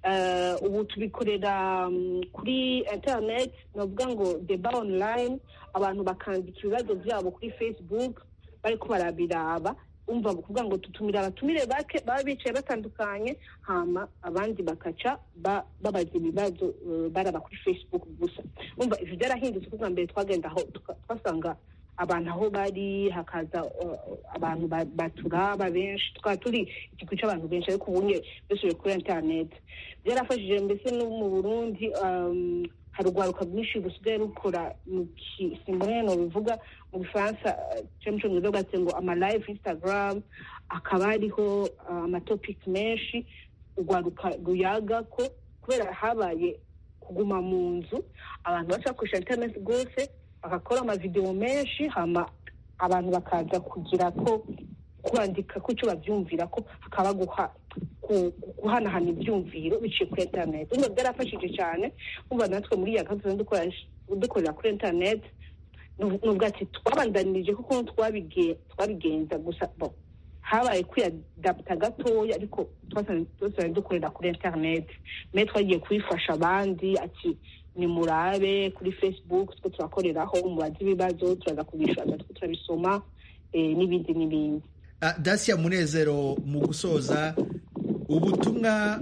Ubu tubikorera kuri internet, navuga ngo deba online, abantu bakandika ibibazo byabo kuri Facebook bariko barabiraba. Umva kuvuga ngo tutumira abatumire bake baba bicaye batandukanye, hama abandi bakaca babaza ibibazo baraba kuri Facebook gusa. Umva ivyo byarahindutse kuko mbere twagenda aho twasanga abantu aho bari, hakaza abantu baturaba benshi, twaba turi ikigo cy'abantu benshi, ariko ubunye bese kuri internet byarafashije. Mbese no mu Burundi hari urwaruka rwinshi rusigaye rukora mu kisimbo no bivuga mu Gifaransa cyangwa mu Rwanda ngo ama live Instagram, akaba ariho amatopic menshi urwaruka ruyaga ko kubera habaye kuguma mu nzu, abantu bacakoresha internet gose bakakora ama video menshi, hama abantu bakaza kugira ko kwandika ko cyo bavyumvira ko hakaba guha guhanahana ibyumviro biciye kuri internet. Umva byarafashije cyane. Umva natwe muri Yaga dukorera kuri internet, nubwo ati twabandanije kuko twabigenza gusa bo habaye kwiyadapta gatoya, ariko twasanzwe dukorera kuri internet. Me twagiye kwifasha abandi, ati ni murabe kuri Facebook two turakoreraho, mubazi ibibazo turaza kubishaka, turabisoma, n'ibindi n'ibindi. Dacia Munezero, mu gusoza, ubutumwa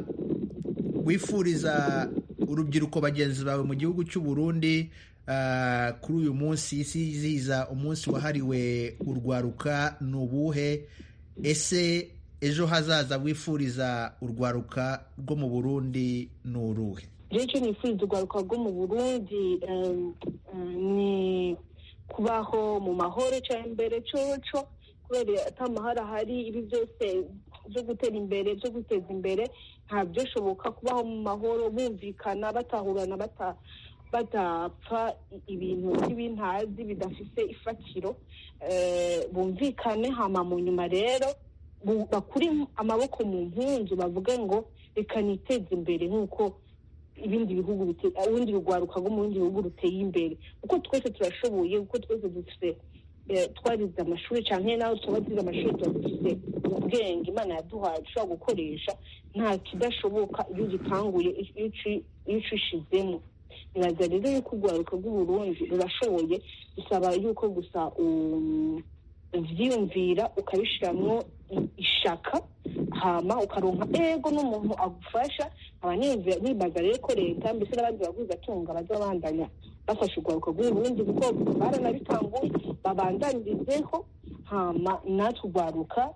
wifuriza urubyiruko bagenzi bawe mu gihugu cy'u Burundi kuri uyu munsi isi yizihiza umunsi wahariwe urwaruka ni ubuhe? Ese ejo hazaza wifuriza urwaruka rwo mu Burundi ni uruhe? Icyo nifuriza urwaruka rwo mu Burundi ni kubaho mu mahoro cyane imbere cyoco, kubera atamahara hari ibi byose byo gutera imbere byo guteza imbere ntabyo shoboka. Kubaho mu mahoro bumvikana batahurana bata badapfa ibintu by'ibintazi bidafise ifatiro, bumvikane hama mu nyuma rero bakuri amaboko mu mpunzu bavuge ngo reka niteze imbere nk'uko ibindi bihugu ubundi rugwaruka rwo mu bindi bihugu ruteye imbere, kuko twese turashoboye, kuko twese dufite twarize amashuri cyane nawe tubazize amashuri tuba dufite ubwenge Imana yaduhaye dushobora gukoresha, nta kidashoboka iyo ugitanguye iyo ucishizemo. Nibaza rero yuko urwaruka rw'Uburundi rurashoboye, bisaba yuko gusa uvyiyumvira ukabishiramwo ishaka hama ukaronka ego n'umuntu agufasha. Abanimvira nibaza rero ko leta mbese n'abandi baguze atunga bazabandanya bafasha urwaruka rw'Uburundi kuko baranabitanguye babandanyirizeho, hama natwe urwaruka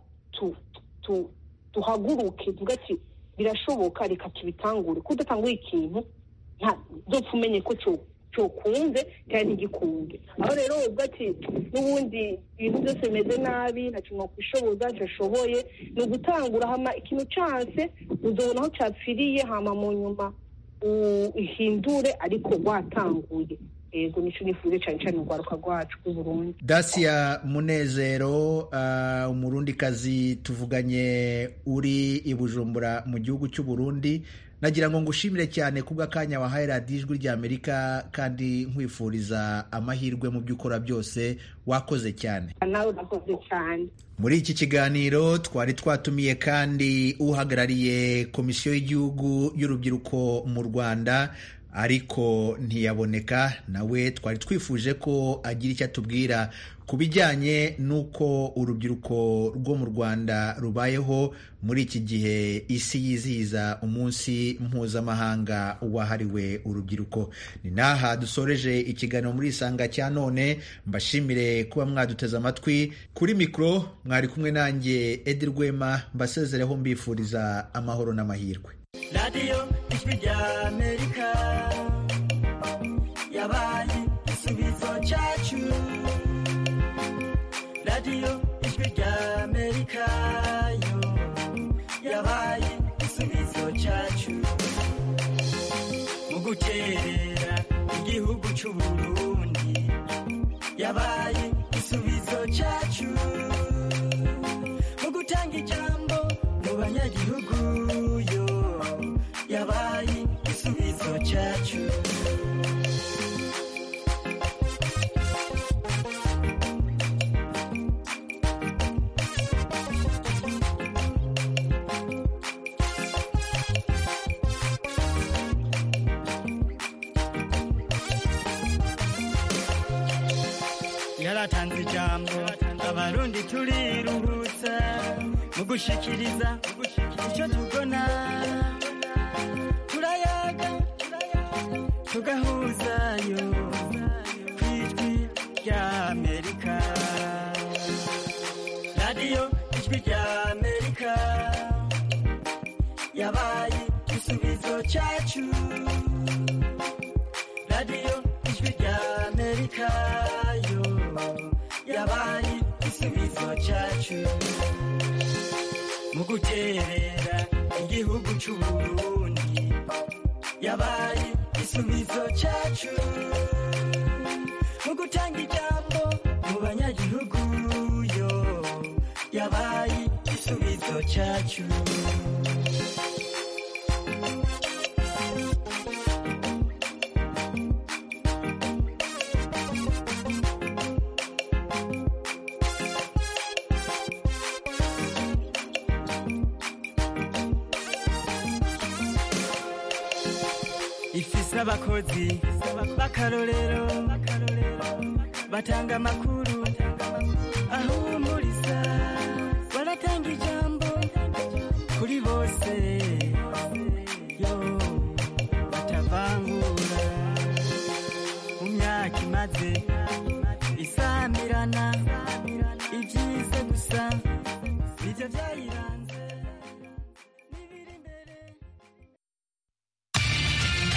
tuhaguruke tuvuga ati birashoboka reka tubitangure. Kudatanguye ikintu nta zopfa umenye ko cyokunze kandi gikunde. Aho rero uvuga ati n'ubundi ibintu byose bimeze nabi ntacyo mwakwishoboza cyashoboye, ni ugutangura hama ikintu cyose uzobona aho cyapfiriye hama mu nyuma uhindure ariko watanguye. Yego nico nifuze cyane cyane urwaruka rwacu rw'Uburundi. Dacia Munezero, uh, umurundikazi tuvuganye uri i Bujumbura mu gihugu cy'u Burundi, nagira ngo ngushimire cyane kubw'akanya wahaye radiyo Ijwi ry'Amerika kandi nkwifuriza amahirwe mu byo ukora byose. Wakoze cyane. Nawe urakoze cyane. Muri iki kiganiro twari twatumiye kandi uhagarariye Komisiyo y'Igihugu y'Urubyiruko mu Rwanda, ariko ntiyaboneka. Nawe twari twifuje ko agira icyo atubwira ku bijyanye n'uko urubyiruko rwo mu Rwanda rubayeho muri iki gihe isi yizihiza umunsi mpuzamahanga wahariwe urubyiruko. Ni naha dusoreje ikiganiro muri Isanga cya none. Mbashimire kuba mwaduteze amatwi. Kuri mikoro mwari kumwe nanjye Edi Rwema, mbasezereho mbifuriza amahoro n'amahirwe. Radio Ijwi ry'Amerika yabaye igisubizo cyacu. Radio Ijwi ry'Amerika yo yabaye igisubizo cyacu mu guterera igihugu cy'u Burundi. Yabaye igisubizo cyacu mu gutanga ijambo mu banyagihugu yo yabaye igisubizo cyacu. Yaratanze ijambo abarundi turiruhutsa mu gushikiriza icyo tubona, turayaga tugahuzayo ku Ijwi ry'Amerika. Radio Ijwi ry'Amerika yabaye igisubizo cyacu. Radio Ijwi ry'Amerika yo yabaye igisubizo cyacu mu guterera igihugu cy'u Burundi. Yabaye igisubizo cyacu mu gutanga ijambo mu banyagihugu yo yabaye igisubizo cyacu. Ifise abakozi b'akarorero batanga amakuru aho